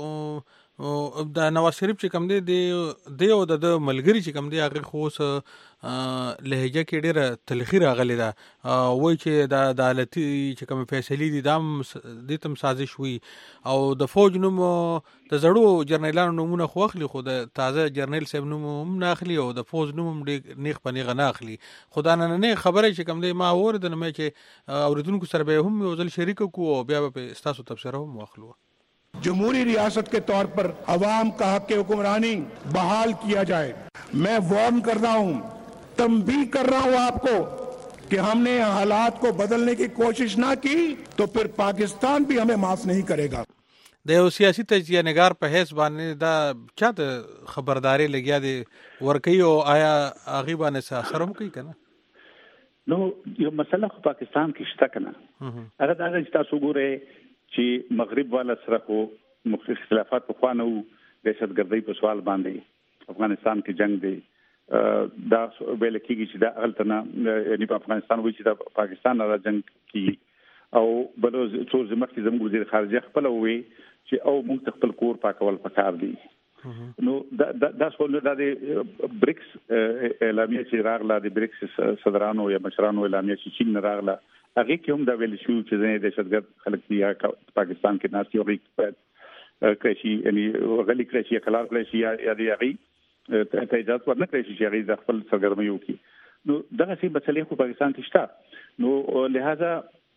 Speaker 8: د نواز شریف چې کوم دی او د ملګری چې کوم دی هغه خو لهجه کې ډیره تلخی راغلی دا وای چې د عدالتي چې کوم فیصله دي د تم سازش وي او د فوج نوم د زړو جرنیلانو نومونه خو اخلي خو د تازه جرنیل صاحب نوم هم نه اخلي او د فوج نوم هم نیغ پنیغه نه اخلي خدا نه خبره چې کوم دی ما ورته نه چې اوریدونکو سره به هم یو ځل شریک کو او بیا به تاسو تفسیر هم واخلو
Speaker 4: जमहूरी रियासत के तौर पर अवाम का हक हुक्मरानी बहाल किया जाए। मैं वार्न कर रहा हूँ, तंबीह कर रहा हूँ आपको कि हमने हालात को बदलने की कोशिश ना की तो फिर पाकिस्तान भी हमें माफ नहीं करेगा।
Speaker 8: د یو سیاسي تجزیه نگار په حیث باندې دا چاته خبرداري لګیا دي ورکی او آیا هغه باندې اثر هم کوي کنه
Speaker 13: نو یو مسله په پاکستان کې شته کنه هغه دا چې تاسو ګورئ چې مغرب والا سره خو مختلف اختلافات په خوانو دهشتګردۍ په سوال باندې افغانستان کې جنگ دی دا ویل کېږي چې دا الټنا یعنی په افغانستان وایي چې دا پاکستان را جنگ کی او بل څو زمکه زموږ وزیر خارجه خپل وی چې او موږ خپل کور پاکول پکار دي نو دا څول د بریکس اعلامیه چې راغله د بریکس صدرانو یا مشرانو اعلامیه چې چین راغله هغه کې هم دا ویل شو چې د دهشتګرد خلک دی پاکستان کې ناسي او کړي یعنی غلي کړي خلاف کړي یا دی هغه ته اجازه ورنه کړي چې هغه د خپل سرګرمیو کې نو دغه څه مسلې خو پاکستان کې شته نو لہذا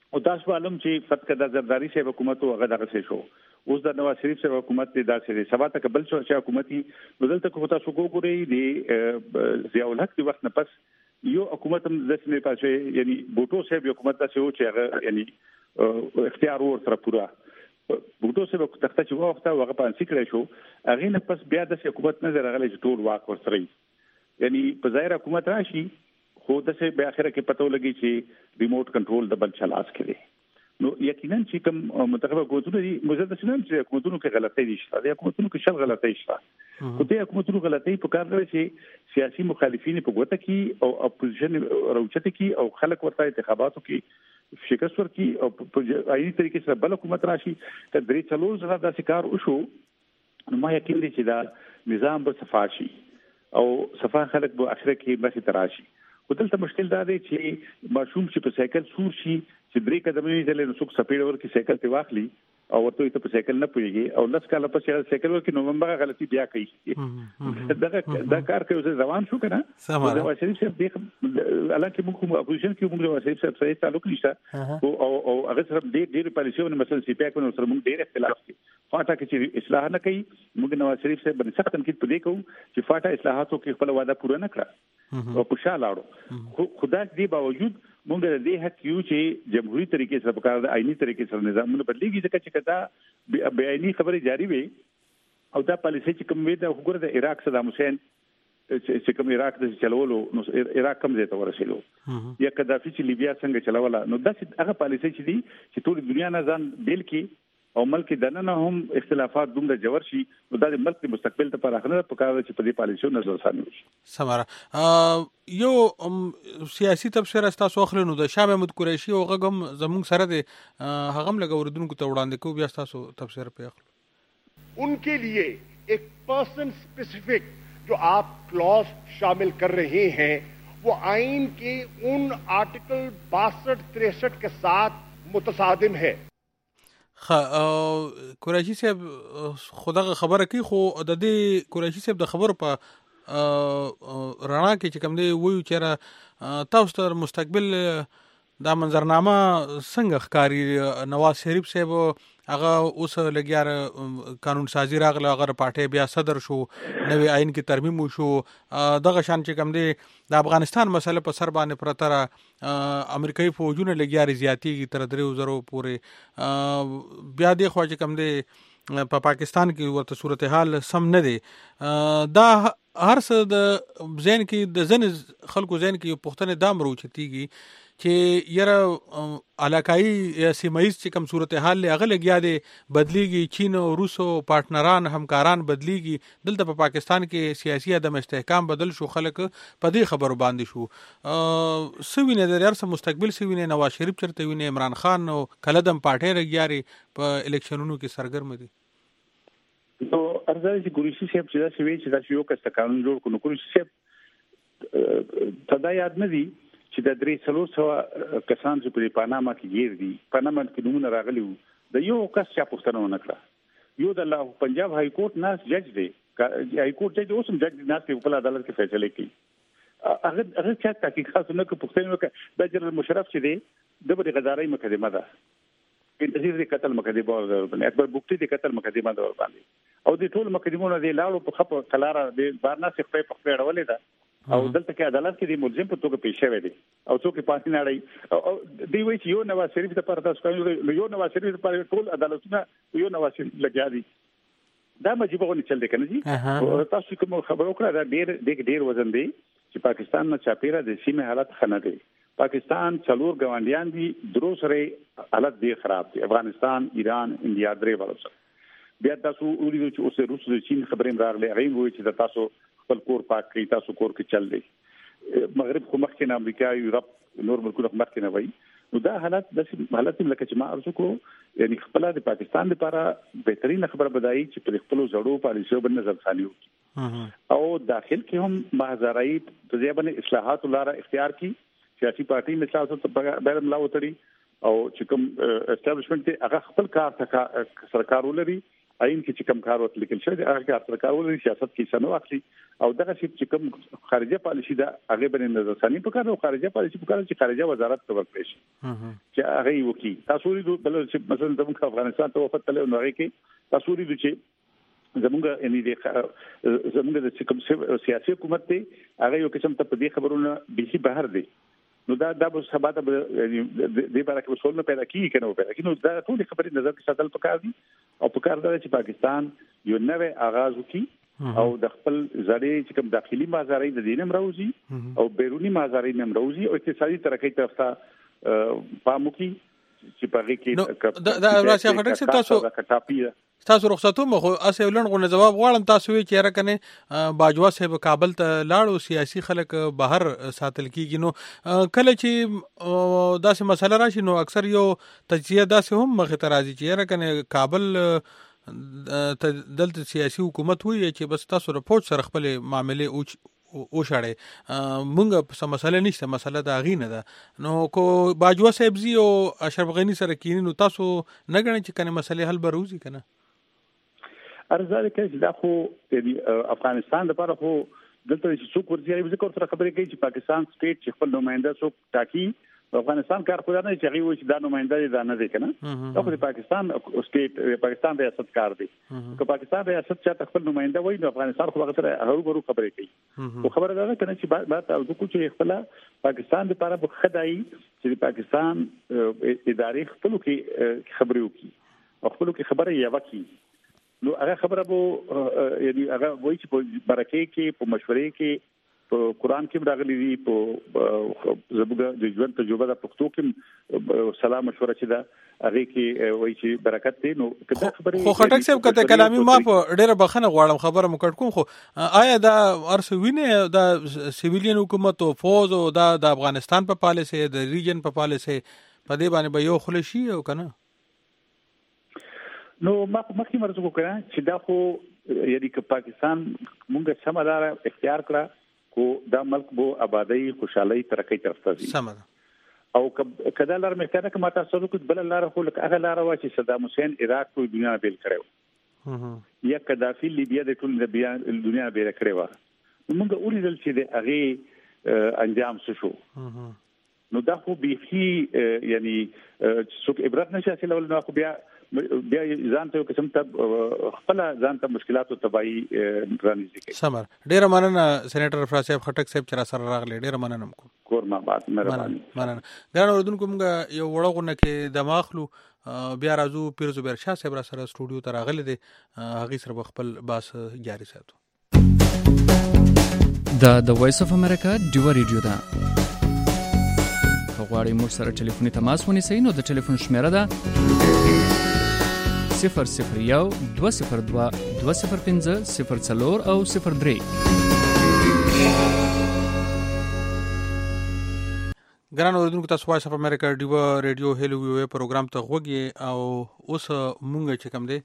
Speaker 13: او تاسو عالم چې فتح د زرداری صاحب حکومت او هغه دغه شو اوس د نواز شریف صاحب حکومت د داسې سبا ته قبل شو چې حکومتي بدلته کو تاسو وګورئ د ضیاء الحق د وخت نه پس یو حکومت هم د سیمې پاسه یعنی بوټو صاحب حکومت تاسو چې هغه یعنی اختیار ور سره پورا بوټو صاحب تخته چې وخت هغه پانسي کړی شو هغه نه پس بیا د حکومت نه راغلی چې ټول واک ور سره یعنی په ظاهر حکومت راشي خو د څه به اخره کې پته ولګي چې ریموټ کنټرول د بل چلاس کړي نو یقینا چې کوم منتخب حکومتونه دي مزد سنن چې حکومتونو کې غلطۍ دي شته د حکومتونو کې شل غلطۍ شته خو د حکومتونو غلطۍ په کار لري چې سیاسي مخالفین په ګوته کې او اپوزیشن راوچته کې او خلک ورته انتخاباتو کې شکست ورکړي او په ایي طریقې سره بل حکومت راشي ته درې څلور زره د شکار وشو نو ما یقین دي چې دا نظام به صفاشي او صفا خلک به اخر کې بس تراشي ودلته مشکل دا دی چې ماشوم چې په سایکل سور شي چې درې قدمې ځلې نو څوک سپیډ ورکې سایکل ته واخلي او ورته ته په سایکل نه پويږي او لس کاله پس سایکل ورکې نو موږ غلطي بیا کوي دا کار کوي چې روان شو کنه دا شریف صاحب دغه الکه موږ اپوزیشن کې موږ شریف صاحب سره تعلق نشته او هغه سره ډېر پالیسیونه مثلا سی پی اکو سره موږ ډېر اختلاف دي فاټا کې چې اصلاح نه کوي موږ نواز شریف صاحب باندې سخت تنقید پدې کوو چې فاټا اصلاحاتو کې خپل وعده پوره نه کړه او په شاله اړو خدا دې باوجود موږ د دې حق یو چې جمهوریت طریقې سره په کار د آئینی طریقې سره نظامونه بدلېږي ځکه چې کدا بې آئینی خبرې جاری وي او دا پالیسي چې کوم وي د وګوره د عراق صدام حسین چې کوم عراق د چلولو نو عراق کم ځای ته ورسېلو یا قذافي چې لیبیا څنګه چلوله نو دا هغه پالیسي چې دي چې ټول دنیا نه ځان بیل کی او ملک دننه هم اختلافات دومره جوړ شي نو د ملک د مستقبل ته پراخنه په کار چې په دې پالیسیو نظر ثاني شي
Speaker 8: سماره یو سیاسي تبصره تاسو اخلو نو د شاه محمود قریشي او غم زمون سره د هغم لګوردونکو ته وړاندې کو بیا تاسو تبصره په اخلو
Speaker 14: उनके लिए एक पर्सन स्पेसिफिक जो आप क्लॉज शामिल कर रहे हैं वो आइन के उन आर्टिकल 62-63 के साथ मुतसादिम है
Speaker 8: قریشي صاحب خدغه خبره کوي خو د دې قریشي صاحب د خبرو په رڼا کې چې کوم دی وایو چې تاسو ته مستقبل دا منظرنامه څنګه ښکاری نواز شریف صاحب هغه اوس لګیار قانون سازي راغله هغه پارټي بیا صدر شو نوې آئین کې ترمیم وشو دغه شان چې کوم دی د افغانستان مسله په سر باندې پرتره امریکایي فوجونه لګیار زیاتیږي تر 3000 پورې بیا د خو چې کوم دی په پاکستان کې ورته صورتحال سم نه دی دا هر څه د ذهن کې د ځن خلکو ذهن کې پښتنه دام روچتيږي چې یره علاقائی یا سیمایي چې کوم صورتحال هغه لګیا دی بدلیږي چین او روس او پارټنران همکاران بدلیږي دلته په پاکستان کې سیاسي عدم استحکام بدل شو خلک په دې خبرو باندې شو سوینه د ریاست مستقبل سوینه نواز شریف چرته وینه عمران خان او کلدم پارټي رګیاري په الیکشنونو کې سرګرم دي
Speaker 13: نو ارزه چې قریشي صاحب چې دا شوی چې دا یو کس قانون جوړ کړو قریشي صاحب تدا یاد نه دی چې د 300 کسان چې په پاناما کې گیر دي پاناما کې نمونه راغلي د یو کس چې پښتنه ونه کړه یو د پنجاب های کورټ ناس جج دی های کورټ جج اوسم جج ناس په عدالت کې فیصله کوي هغه چې تحقیقات نه کوي پښتنه وکړه د جنرال مشرف چې دی د غدارۍ مقدمه ده د قتل مقدمه ورباندې اکبر بوکټي د قتل مقدمه ده ورباندې او د ټول مقدمونو د لاړو په خپل قلاره د بارناس په اړولې ده او دلته کې عدالت کې د ملزم په توګه پیښ شوی دی او څوک پاتې نه اړای دی وایي چې یو نواز شریف د پر تاسو کوي یو نواز شریف پر ټول عدالتونه یو نواز شریف لګیا دي دا مجبور نه چل دی کنه جی او تاسو کوم خبرو کړه دا ډیر وزن دی چې پاکستان نه چاپیره د سیمه حالت خنه دی پاکستان څلور ګاونډیان دي درو سره حالت ډیر خراب دي افغانستان ایران انډیا درې ورسره بیا تاسو ویلو چې اوس روس د چین خبرې راغلي هغه وایي چې تاسو خپل کور پاک کړئ تاسو کور کې چل دی مغرب خو مخکې نه امریکا یورپ نور ملکونه مخکې نه وایي نو دا حالت لکه چې ما ارزو کو یعنی خپل د پاکستان لپاره بهترین خبره بدایي چې پر خپل زړو پالیسیو باندې نظر ثاني وکړي او داخل کې هم مهزارای په ځای باندې اصلاحات لاره اختیار کړي سیاسي پارټي مثال څه بیرم لا وتړي او چې کوم اسټابلیشمنت هغه خپل کار سرکار ولري عین کې چې کوم کار وکړل لیکل شوی هغه کار تر کارول سیاست کې سنو اخلي او دغه چې کوم خارجه پالیسي دا هغه باندې نظر ثاني په کار او خارجه پالیسي په کار چې خارجه وزارت ته ورکړي چې هغه وکي تاسو لري بل چې مثلا زموږ افغانستان ته وفات له نوغه کې تاسو لري چې زموږ یعنی د کوم سیاسي حکومت دی هغه یو قسم ته په دې خبرونه به بهر دی نو دا به سبا ته د بارکه وسول نه پیدا کیږي کنه پیدا کیږي نو دا ټول خبرې نظر کې ساتل پکار دي او پکار دا چې پاکستان یو نوې آغاز وکړي او د خپل ځړې چې کوم داخلي مازاري د دینم راوځي او بیرونی مازاري نم راوځي او اقتصادي ترقۍ طرف ته پام وکړي چې په هغه کې
Speaker 8: دا راشه خټک څه تاسو رخصتو مخ اسه ولنغه جواب غواړم تاسو وی چې راکنه باجوا صاحب کابل ته لاړو سیاسي خلک بهر ساتل کیږي نو کله چې داسې مسله راشي نو اکثر یو تجزیه داسې هم مخ ته راځي چې راکنه کابل دلته سیاسي حکومت وي چې بس تاسو رپورټ سره خپل معاملې او شړې مونږ په مسله نشته مسله دا غینه ده نو کو باجوا صاحب زی او اشرف غنی سره کینی نو تاسو نه غنئ چې کنه مسله حل بروزي کنه
Speaker 13: ارزاله کې دا خو افغانستان لپاره خو دلته چې څوک ورځي ذکر سره خبرې کوي چې پاکستان سټیټ چې خپل نماینده څوک ټاکي افغانستان کار خو نه چې هغه چې دا نماینده دا نه دی کنه دا خو د پاکستان سټیټ پاکستان ریاست کار دی که پاکستان ریاست چې خپل نماینده وای نو افغانستان خو هغه سره هغه خبرې کوي خو خبره ده کنه چې بعد تاسو چې خپل پاکستان لپاره په خدای چې پاکستان ادارې خپل کې خبرې وکړي او خپل کې خبره یې وکړي نو هغه خبره بو یعنی هغه وایي چې په برکې کې په مشورې کې په قران کې راغلي دي په زبګه د ژوند تجربه د پښتو کې سلام مشوره چې دا هغه کې وایي چې برکت دی نو کله خبره
Speaker 8: خو خټک صاحب کته کلامي ما په ډیره بخنه غواړم خبره مکړ کوم خو آیا دا ارسوینه دا سیویلین حکومت او فوج او د افغانستان په پالیسي د ریجن په پالیسي په دې باندې به یو خلشي او کنه
Speaker 13: نو مخکې مرزو وکړه چې دا خو یعنی که پاکستان مونږه سمدار اختیار کړه کو دا ملک بو آبادی خوشحالي ترقۍ طرف ته ځي
Speaker 8: سمه
Speaker 13: او کدا لار مخکنه که ماته سره کو بل لار خو لکه هغه لار وا چې صدام حسین عراق کو دنیا بیل کړو یا قذافی لیبیا د ټول دنیا بیل کړو موږ اوریدل چې د هغه انجام شو نو دا خو بيخي یعنی څوک عبرت نشي حاصلول نو خو بیا ځان ته قسم ته خپل ځان ته مشکلات او تباہي رانیږي کوي
Speaker 8: سمر ډیر مننه سېنیټر افراز صاحب خټک صاحب چې را سره راغلی ډیر مننه کوم
Speaker 13: کورما بات مهرباني
Speaker 8: مننه ګران اوردونکو موږ یو وړغونه کې دماغلو بیا راځو پیر زبیر شاه صاحب را سره سټوډیو ته راغلی دی هغه سره خپل باس جاری ساتو
Speaker 15: د وایس اف امریکا ډیو ریډیو دا غواړئ موږ سره ټلیفوني تماس ونیسئ نو د ټلیفون شمیره ده 001-202-205-04 او 03
Speaker 8: ګران اوردونکو تاسو وایس اف امریکا ډیو ریډیو هلو وی پروګرام ته غوږی او اوس مونږ چې کوم دی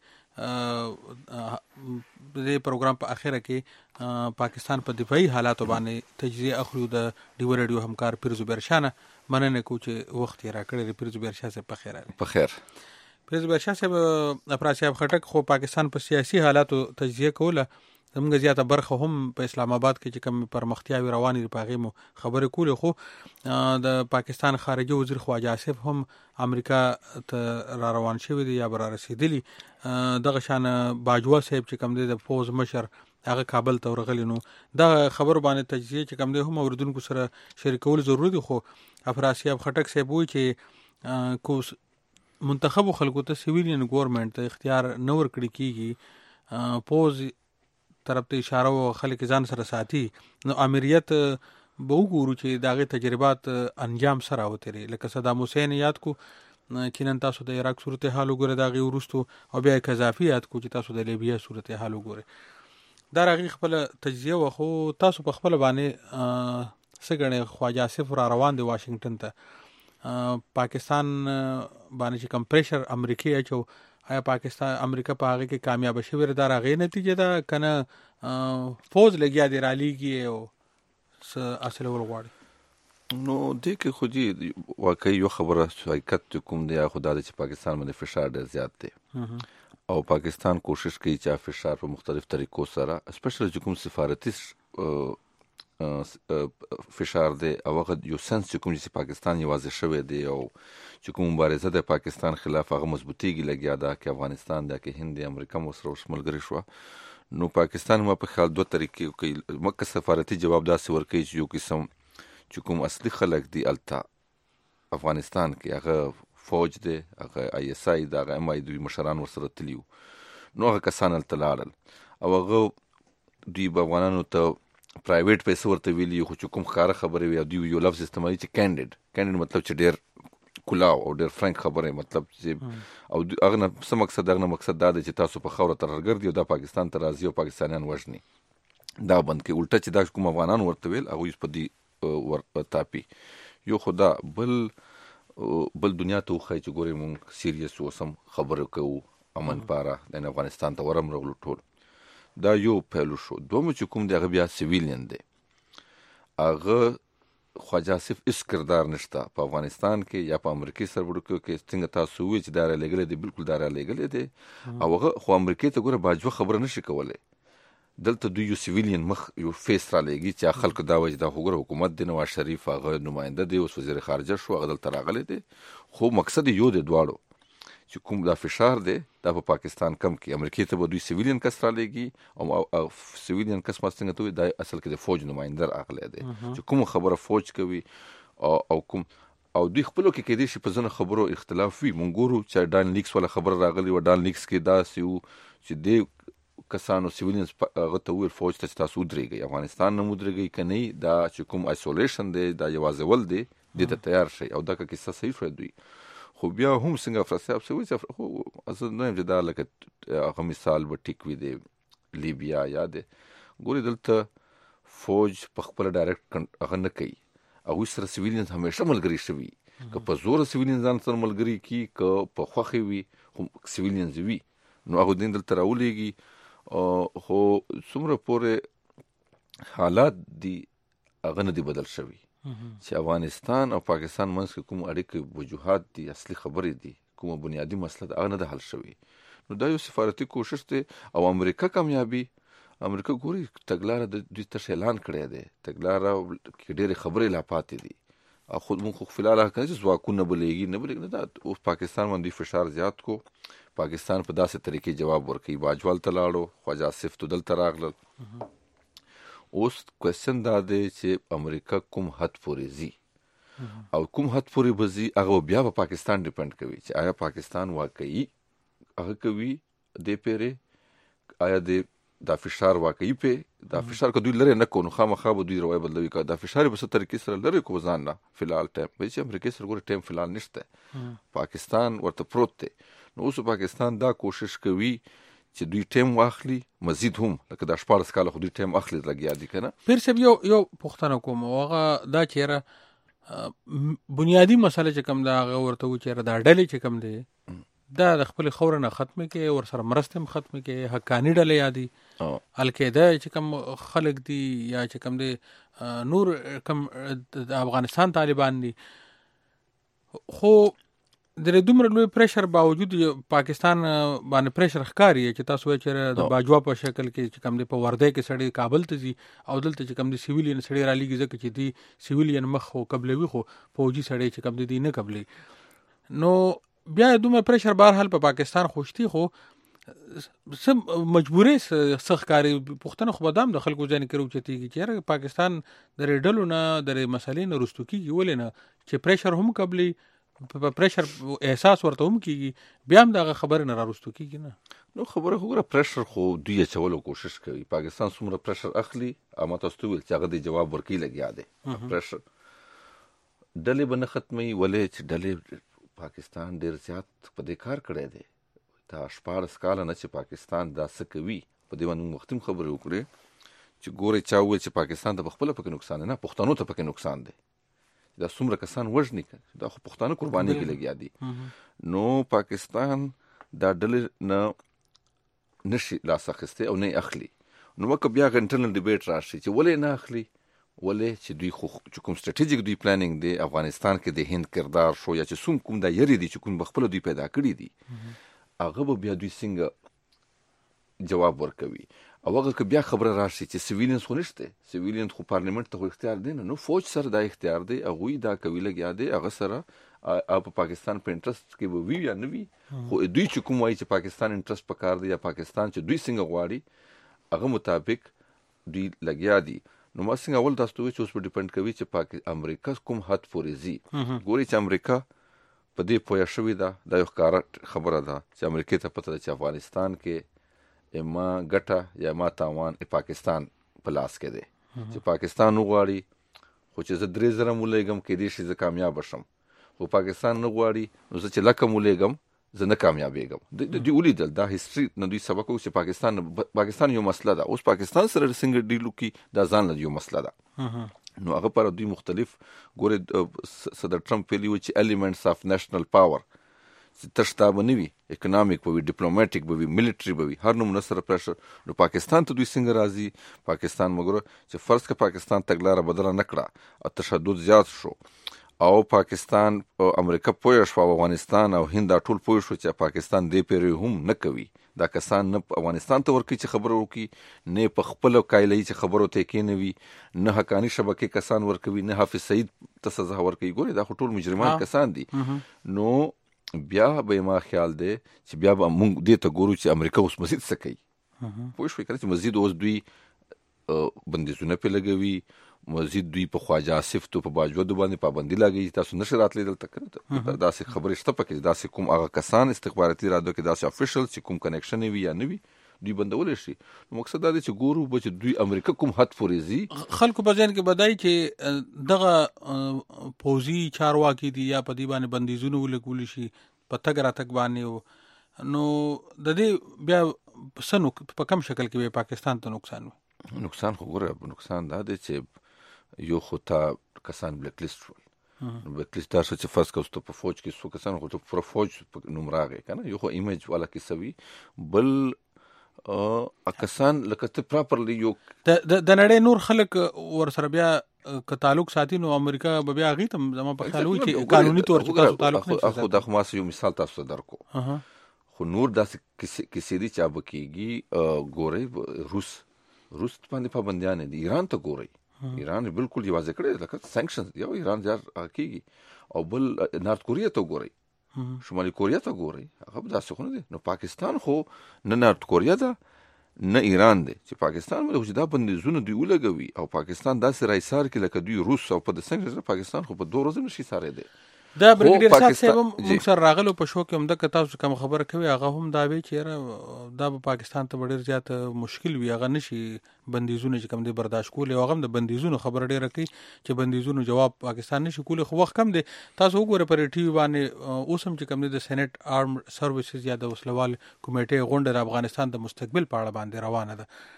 Speaker 8: د پروګرام په اخره کې پاکستان په دفاعي حالاتو باندې تجزیه اخلو د ډیو ریډیو همکار پیر زبیر شاه مننه کو چې وخت یې راکړی پیر زبیر شاه صاحب په خیر
Speaker 3: په خیر
Speaker 8: پیر زبیر شاه صاحب افراز صاحب خټک خو پاکستان په سیاسي حالاتو تجزیه کوله زموږ زیاته برخه هم په اسلام آباد کې چې کوم پرمختیاوي روانې دي په هغې مو خبرې کولې خو د پاکستان خارجي وزیر خواجه آصف هم امریکا ته را روان شوی دی یا به را رسېدلي دغه شان باجوا صاحب چې کوم دی د فوز مشر هغه کابل ته ورغلی نو دا خبر باندې تجزیه چې کوم دی هم اوردونکو سره شریکول ضروري دي خو افراز صاحب خټک صاحب وایي چې کو منتخب خلکو ته سیویلین ګورنمنت ته اختیار نه ورکړي کیږي فوز طرف ته اشاره او خلک ځان سره ساتي نو امریت به وګورو چې داغه تجربات انجام سره وتري لکه صدام حسین یاد کو کینن تاسو د عراق صورتحال وګوره داغه ورستو او بیا قذافی یاد کو چې تاسو د لیبیا صورتحال وګوره دا راغي خپل تجزیه وخو تاسو په خپل باندې سګنه خواجه آصف را روان دی واشنگټن ته پاکستان باندې چې کم پریشر امریکای اچو آیا پاکستان امریکا په هغه کې کامیاب شوی دا راغی نتیجه ده کنه فوز لګیا دی رالیږي او اصل ولغواړي
Speaker 16: نو دې کې خو دې واقعي یو خبره حقیقت کوم دی خدای چې پاکستان باندې فشار ډېر زیات دی او پاکستان کوشش کوي چې فشار په مختلف طریقو سره اسپیشلی چې کوم سفارتي فشار دی او هغه یو سنس چې کوم چې پاکستان یوازې شوی دی او چې کوم مبارزه د پاکستان خلاف هغه مضبوطیږي لګیا ده کې افغانستان ده کې هند دی امریکا مو سره ملګری شو نو پاکستان ما په خیال دوه طریقې کوي مکه سفارتي جواب داسې ورکوي چې یو قسم چې کوم اصلي خلک دی التا افغانستان کې هغه فوج دی هغه آی اس آی دا هغه ام آی دوی مشران ورسره تلیو نو هغه کسان الته لاړل او هغه دوی به افغانانو ته پرایویټ پیسې ورته ویلي خو چې کوم ښکاره خبرې وي دوی یو لفظ استعمالوي چې کینډیډ مطلب چې ډېر کلاو او ډېر فرانک خبرې مطلب چې او هغه نه څه مقصد هغه مقصد دا دی چې تاسو په خاوره ترهګر دي او دا پاکستان ته راځي او پاکستانیان وژني دا بند کې الټه چې دا کوم افغانان ورته ویل هغوی په دې ورتاپي یو خدا بل دنیا ته وښایي چې ګورې مونږ سیریس اوسم خبرې کوو امن پاره د افغانستان ته ورم راغلو ټول دا یو پهلو شو دوم چې کوم دی هغه بیا سیویلین دی هغه خواجه آصف هیڅ کردار نشته په افغانستان کې یا په امریکې سربړکو کې څنګه تاسو وی چې دا رالیږلی دی بالکل دا رالیږلی دی او هغه خو امریکې ته ګوره باجوه خبره نشي کولی دلته دوی یو سیویلین مخ یو فیس رالیږي چې خلکو دا وایي دا خو ګوره حکومت دی نواز شریف هغه نماینده دی اوس وزیر خارجه شو هغه دلته راغلی دی خو مقصد یو دی دواړو چې کوم دا فشار دی دا په پاکستان کم کې امریکې ته به دوی سیویلین کس رالیږي او سیویلین کس ما څنګه ته وایي دا اصل کې د فوج نماینده راغلی دی چې کوم خبره فوج کوي او کوم او دوی خپلو کې کېدای شي په ځینو خبرو اختلاف وي مونږ ګورو چې ډان لیکس والا خبره راغلې وه ډان لیکس کې داسې وو چې دې کسانو سیویلینز هغه ته وویل فوج ته چې تاسو ودرېږئ افغانستان نه ودرېږئ که نه دا چې کوم آیسولیشن دی دا یوازول دی دې ته تیار شئ او دا که کیسه صحیح شوی دوی خو بیا هم څنګه افراسیاب څه وایي خو زه نه یم چې دا لکه هغه مثال به ټیک وي د لیبیا یا د ګورې دلته فوج په خپله ډایرکټ هغه نه کوي هغوی سره سیویلینز همیشه ملګري شوي که په زوره سیویلینز ځان سره ملګري کي که په خوښې وي خو سیویلینز وي نو هغه دین دلته راولېږي خو څومره پورې حالات دي هغه نه دي بدل شوي چې افغانستان او پاکستان منځ کې کوم اړیکې وجوهات دي اصلي خبرې دي کومه بنیادي مسله ده هغه نه ده حل شوي نو دا یو سفارتي کوشش دی او امریکا کامیابي امریکا ګوري تګلاره د دوی تش اعلان کړی دی تګلاره کې ډېرې خبرې لا پاتې دي او خود مونږ خو فلحال هغه کوي چې ځواکونه بلېږي نه بلېږي نه دا اوس پاکستان باندې فشار زیات کو پاکستان په داسې طریقې جواب ورکوي باجوال ته لاړو خواجه آصف تو دلته راغلل اوس کوېسچن دا دی چې امریکا کوم حد پورې ځي او کوم حد پورې به ځي هغه بیا په پاکستان ډیپنډ کوي چې آیا پاکستان واقعي هغه کوي دې پیرې آیا دا فشار واقعي په دا فشار که دوی لرې نه کوو نو خامخا به دوی روایه بدلوي که دا فشار په څه طریقې سره لرې کوو ځان نه فلحال ټایم به چې امریکې سره ګوره ټایم فلحال نشته پاکستان ورته پروت دی نو اوس پاکستان دا کوشش کوي چې دوی ټایم واخلي مزید هم لکه دا 14 کاله خو دوی ټایم اخلي لګیا دي که نه
Speaker 8: پیر صاحب یو پوښتنه کوم هغه دا چېره بنیادي مسله چې کوم دا هغه ورته و چېره دا ډلې چې کوم دی دا د خپل خوره نه ختمه کې ورسره مرسته هم ختمه کې حقانی ډلې یادي القاعده چې کوم خلک دي یا چې کوم دي نور کوم افغانستان طالبان دي خو د دومره لوی پریشر باوجود پاکستان باندې پریشر ښکاري چې تاسو وایئ چې د باجوا په شکل کې چې کوم دی په ورده کې سړی کابل ته ځي او دلته چې کوم دی سیویلین سړی رالیږي ځکه چې دی سیویلین مخ خو قبلوي خو فوجي سړی چې کوم دی نه قبلي نو بیا دومره پریشر بهرحال په پاکستان خوشتي خو سم مجبورې ښکاري پوښتنه خو به دا هم د خلکو ځان کې راوچتېږي چې یاره پاکستان د ډلو نه د مسلې نه رستو کېږي ولې نه چې پریشر هم قبلي په پریشر احساس ورته هم کېږي بیا هم دغه خبرې نه رارستو کېږي نه
Speaker 16: نو خبره خو ګوره پریشر خو دوی اچولو کوشش کوي پاکستان څومره پریشر اخلي اما تاسو ته ویل چې هغه د جواب ورکوي لګیا دی پریشر ډلې به نه ختموي ولې چې ډلې پاکستان ډېر زیات په دې کار کړی دی دا 14 کاله نه چې پاکستان دا څه کوي په دې باندې وخت هم خبرې وکړې چې ګورې چا وویل چې پاکستان ته په خپله پکې نقصان دی نه پښتنو ته پکې نقصان دی دا څومره کسان وژني دا خو پښتانه قرباني کې لګیا دي نو پاکستان دا ډلې نه نشي لاس اخیستی او نه اخلي نو که بیا انټرنل ډیبیټ راشي چې ولې نه اخلي ولې چې دوی خو چې کوم سټریټیجیک دوی پلانینګ دی افغانستان کې د هند کردار شو یا چې کوم دا یری دي چې کوم بخپله دوی پیدا کړي دي هغه به بیا دوی څنګه جواب ورکوي. او هغه که بیا خبره راشي چې سیویلینز خو نشته، سیویلین خو پارلیمنت ته خو اختیار دی نه، نو فوج سره دا اختیار دی، هغوی دا کوي لګیا دی، هغه سره په پاکستان په انټرست کې به وي یا نه وي، خو دوی چې کوم وایي چې پاکستان انټرست پکار دی یا پاکستان چې دوی څنګه غواړي هغه مطابق دوی لګیا دي. نو ما څنګه اول تاسو ته وایي چې اوس په ډیپنډ کوي چې امریکا کوم حد پورې ځي. ګوري چې امریکا په دې پوهه شوې ده، دا یو ښکاره خبره ده چې امریکا ته پته ده چې افغانستان کې ما ګټه یا ما تاوان پاکستان په لاس کې دی، چې پاکستان وغواړي خو چې زه 3,000 ولېږم کېدای شي زه کامیاب شم، خو پاکستان نه غواړي نو زه چې لکه ولېږم زه نه کامیابېږم. دوی ولیدل دا هیستري نه، دوی سبق وکړو چې پاکستان یو مسله ده. اوس پاکستان سره څنګه ډیل وکړي دا ځان له یو مسله ده. نو هغه پر دوی مختلف ګورې صدر ټرمپ ویلي و چې ایلیمنټس اف نیشنل پاور تشتا به نه وي، اکنامک به وي، ډیپلوماټیک به وي، ملیټري به وي، هر نومونه سره پریشر. نو پاکستان ته دوی څنګه راځي؟ پاکستان مګر چې فرض که پاکستان تګلاره بدله نه کړه او تشدد زیات شو او پاکستان او امریکا پوه شو او افغانستان او هند ټول پوه شو چې پاکستان دې پیری هم نه کوي، دا کسان نه افغانستان ته ورکوي چې خبرو وکړي، نه په خپل کایلې چې خبرو ته کېنوي، نه حقانی شبکې کسان ورکوي، نه حافظ سعید ته سزا ورکوي. ګوري دا ټول مجرمان کسان دي. نو بیا به ما خیال دی چې بیا به موږ دې ته ګورو چې امریکا اوس مزید څه کوي. پوه شوې که نه چې مزید اوس دوی بندیزونه پې لګوي، مزید دوی په خواجه آصف تو په باجودو باندې پابندي لګوي، تاسو نشئ راتلی دلته که نه. داسې خبرې شته پکې، داسې کوم هغه کسان استخباراتي ادارو کې داسې افیشل چې کوم کنیکشن وي یا نه وي دوی بندولی شي. نو مقصد دا دی چې ګورو به چې دوی امریکا کوم حد پورې ځي.
Speaker 8: خلکو په ذهن کې بدای چې دغه پوځي چارواکي دي یا په دې باندې بندیزونه ولګول شي په تګ راتګ باندې، نو د دې بیا په کم شکل کې به پاکستان ته نقصان وي.
Speaker 16: نقصان خو ګوره نقصان دا دی چې یو خو تا کسان بلیک لیست شول، بلیک لیست دا شو چې فرض کړه په فوج کې څو کسان خو ته پر فوج نوم راغی که نه، یو خو ایمیج والا کیسه وي، بل کسان لکه ته پراپرلی یو
Speaker 8: د نړۍ نور خلک ورسره بیا که تعلق ساتي نو امریکا به بیا هغې ته زما په خیال وي چې قانوني طور چې تاسو تعلق نه
Speaker 16: خو دا خو ما یو مثال تاسو ته درکو. خو نور داسې کیسې دي چې به کېږي. ګورئ روس باندې پابندیان دي، ایران ته ګورئ، ایران بالکل یوازې کړی لکه سانکشن، یو ایران زیات کېږي، او بل نارت کوریا ته ګورئ، شمالي کوریا ته ګورئ، هغه به داسې خو نه دی. نو پاکستان خو نه نارت کوریا ده نه ایران دی چې پاکستان باندې چې دا بندیزونه دوی ولګوي او پاکستان داسې رایسار کې لکه دوی روس او په د څنګه پاکستان خو په 2 ورځې نشي ساره دی.
Speaker 8: دا بریګیډیر صاحب صاحب موږ سره راغلو په شو کې هم د تاسو کوم خبره کوي هغه هم دا وی چې دا په پاکستان ته ډیر زیات مشکل وي، هغه نشي بندیزونه چې کوم دي برداشت کول، او هغه د بندیزونو خبره ډیره کوي چې بندیزونو جواب پاکستان نشي کول. خو وخت کم دی، تاسو وګورئ پر ټي وي باندې اوس هم چې کوم دي د سېنات آرم سروسز یا د وسلوال کمیټې غونډه د افغانستان د مستقبل په اړه باندې روانه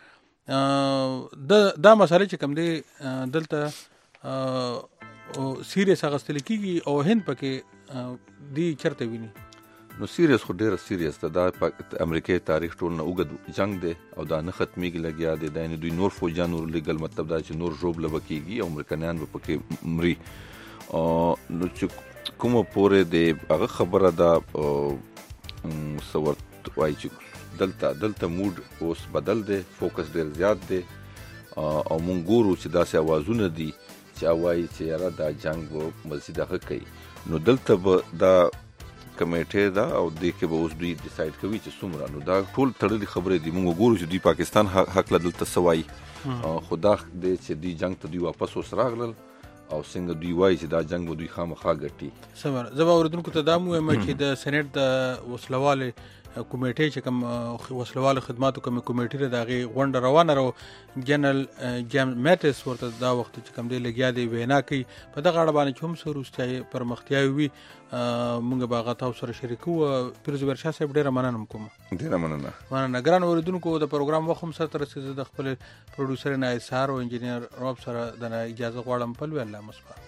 Speaker 8: ده. دا مسله چې کوم دي دلته سیریس اغستل کیږي او هند پکې دی چرته ویني.
Speaker 16: نو سیریس خو ډیره سیریس ده. دا امریکای تاریخ ټول نه اوږد جنگ دی او دا نه ختمیږي لګیا دی. دا نه دوی نور فوجان نور لګل، مطلب دا چې نور ژوبله به کېږي او امریکایان به پکې مري. نو چې کومه پورې دی هغه خبره ده څه ورته وایي چې دلته موډ اوس بدل دی، فوکس ډیر زیات دی او مونږ ګورو چې داسې اوازونه دي چې وایي چې یاره دا جنگ به مزید هغه کوي. نو دلته به دا کمیټې ده او دې کې به اوس دوی ډیسایډ کوي چې څومره. نو دا ټول تړلې خبرې دي. موږ ګورو چې دوی پاکستان حق له دلته څه وایي، خو دا دی چې دوی جنگ ته دوی واپس اوس راغلل او څنګه دوی وایي چې دا جنگ به دوی خامخا ګټي.
Speaker 8: سمه زه به اورېدونکو ته دا هم ووایم چې د سېنات د وسلوالې کمیټې چې کوم وسلوال خدماتو کوم کمیټې ده د هغې غونډه روانه ده. جنرال جیمز میټس ورته دا وخت چې کوم دی لګیا دی وینا کوي په دغه اړه باندې چې هم څه وروستیاوې پرمختیاوې وي موږ به هغه تاسو سره شریکو. پیروز شاه صاحب ډېره مننه کوم.
Speaker 16: ډېره مننه.
Speaker 8: ګران اورېدونکو د پروګرام وخت هم سرته رسېده. د خپل پروډوسر نایل سهار او انجینیر راب سره د اجازه غواړم. په لوی الله مصباح.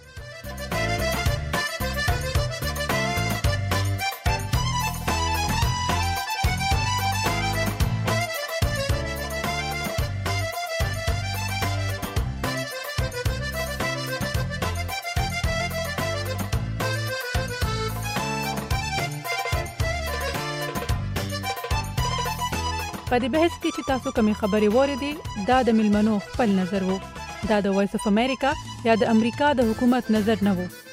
Speaker 2: په دې بحث کې چې تاسو کومې خبرې واورېدې دا د ملمنو خپل نظر وو. دا د وایس اف امریکا یا د امریکا د حکومت نظر نه وو.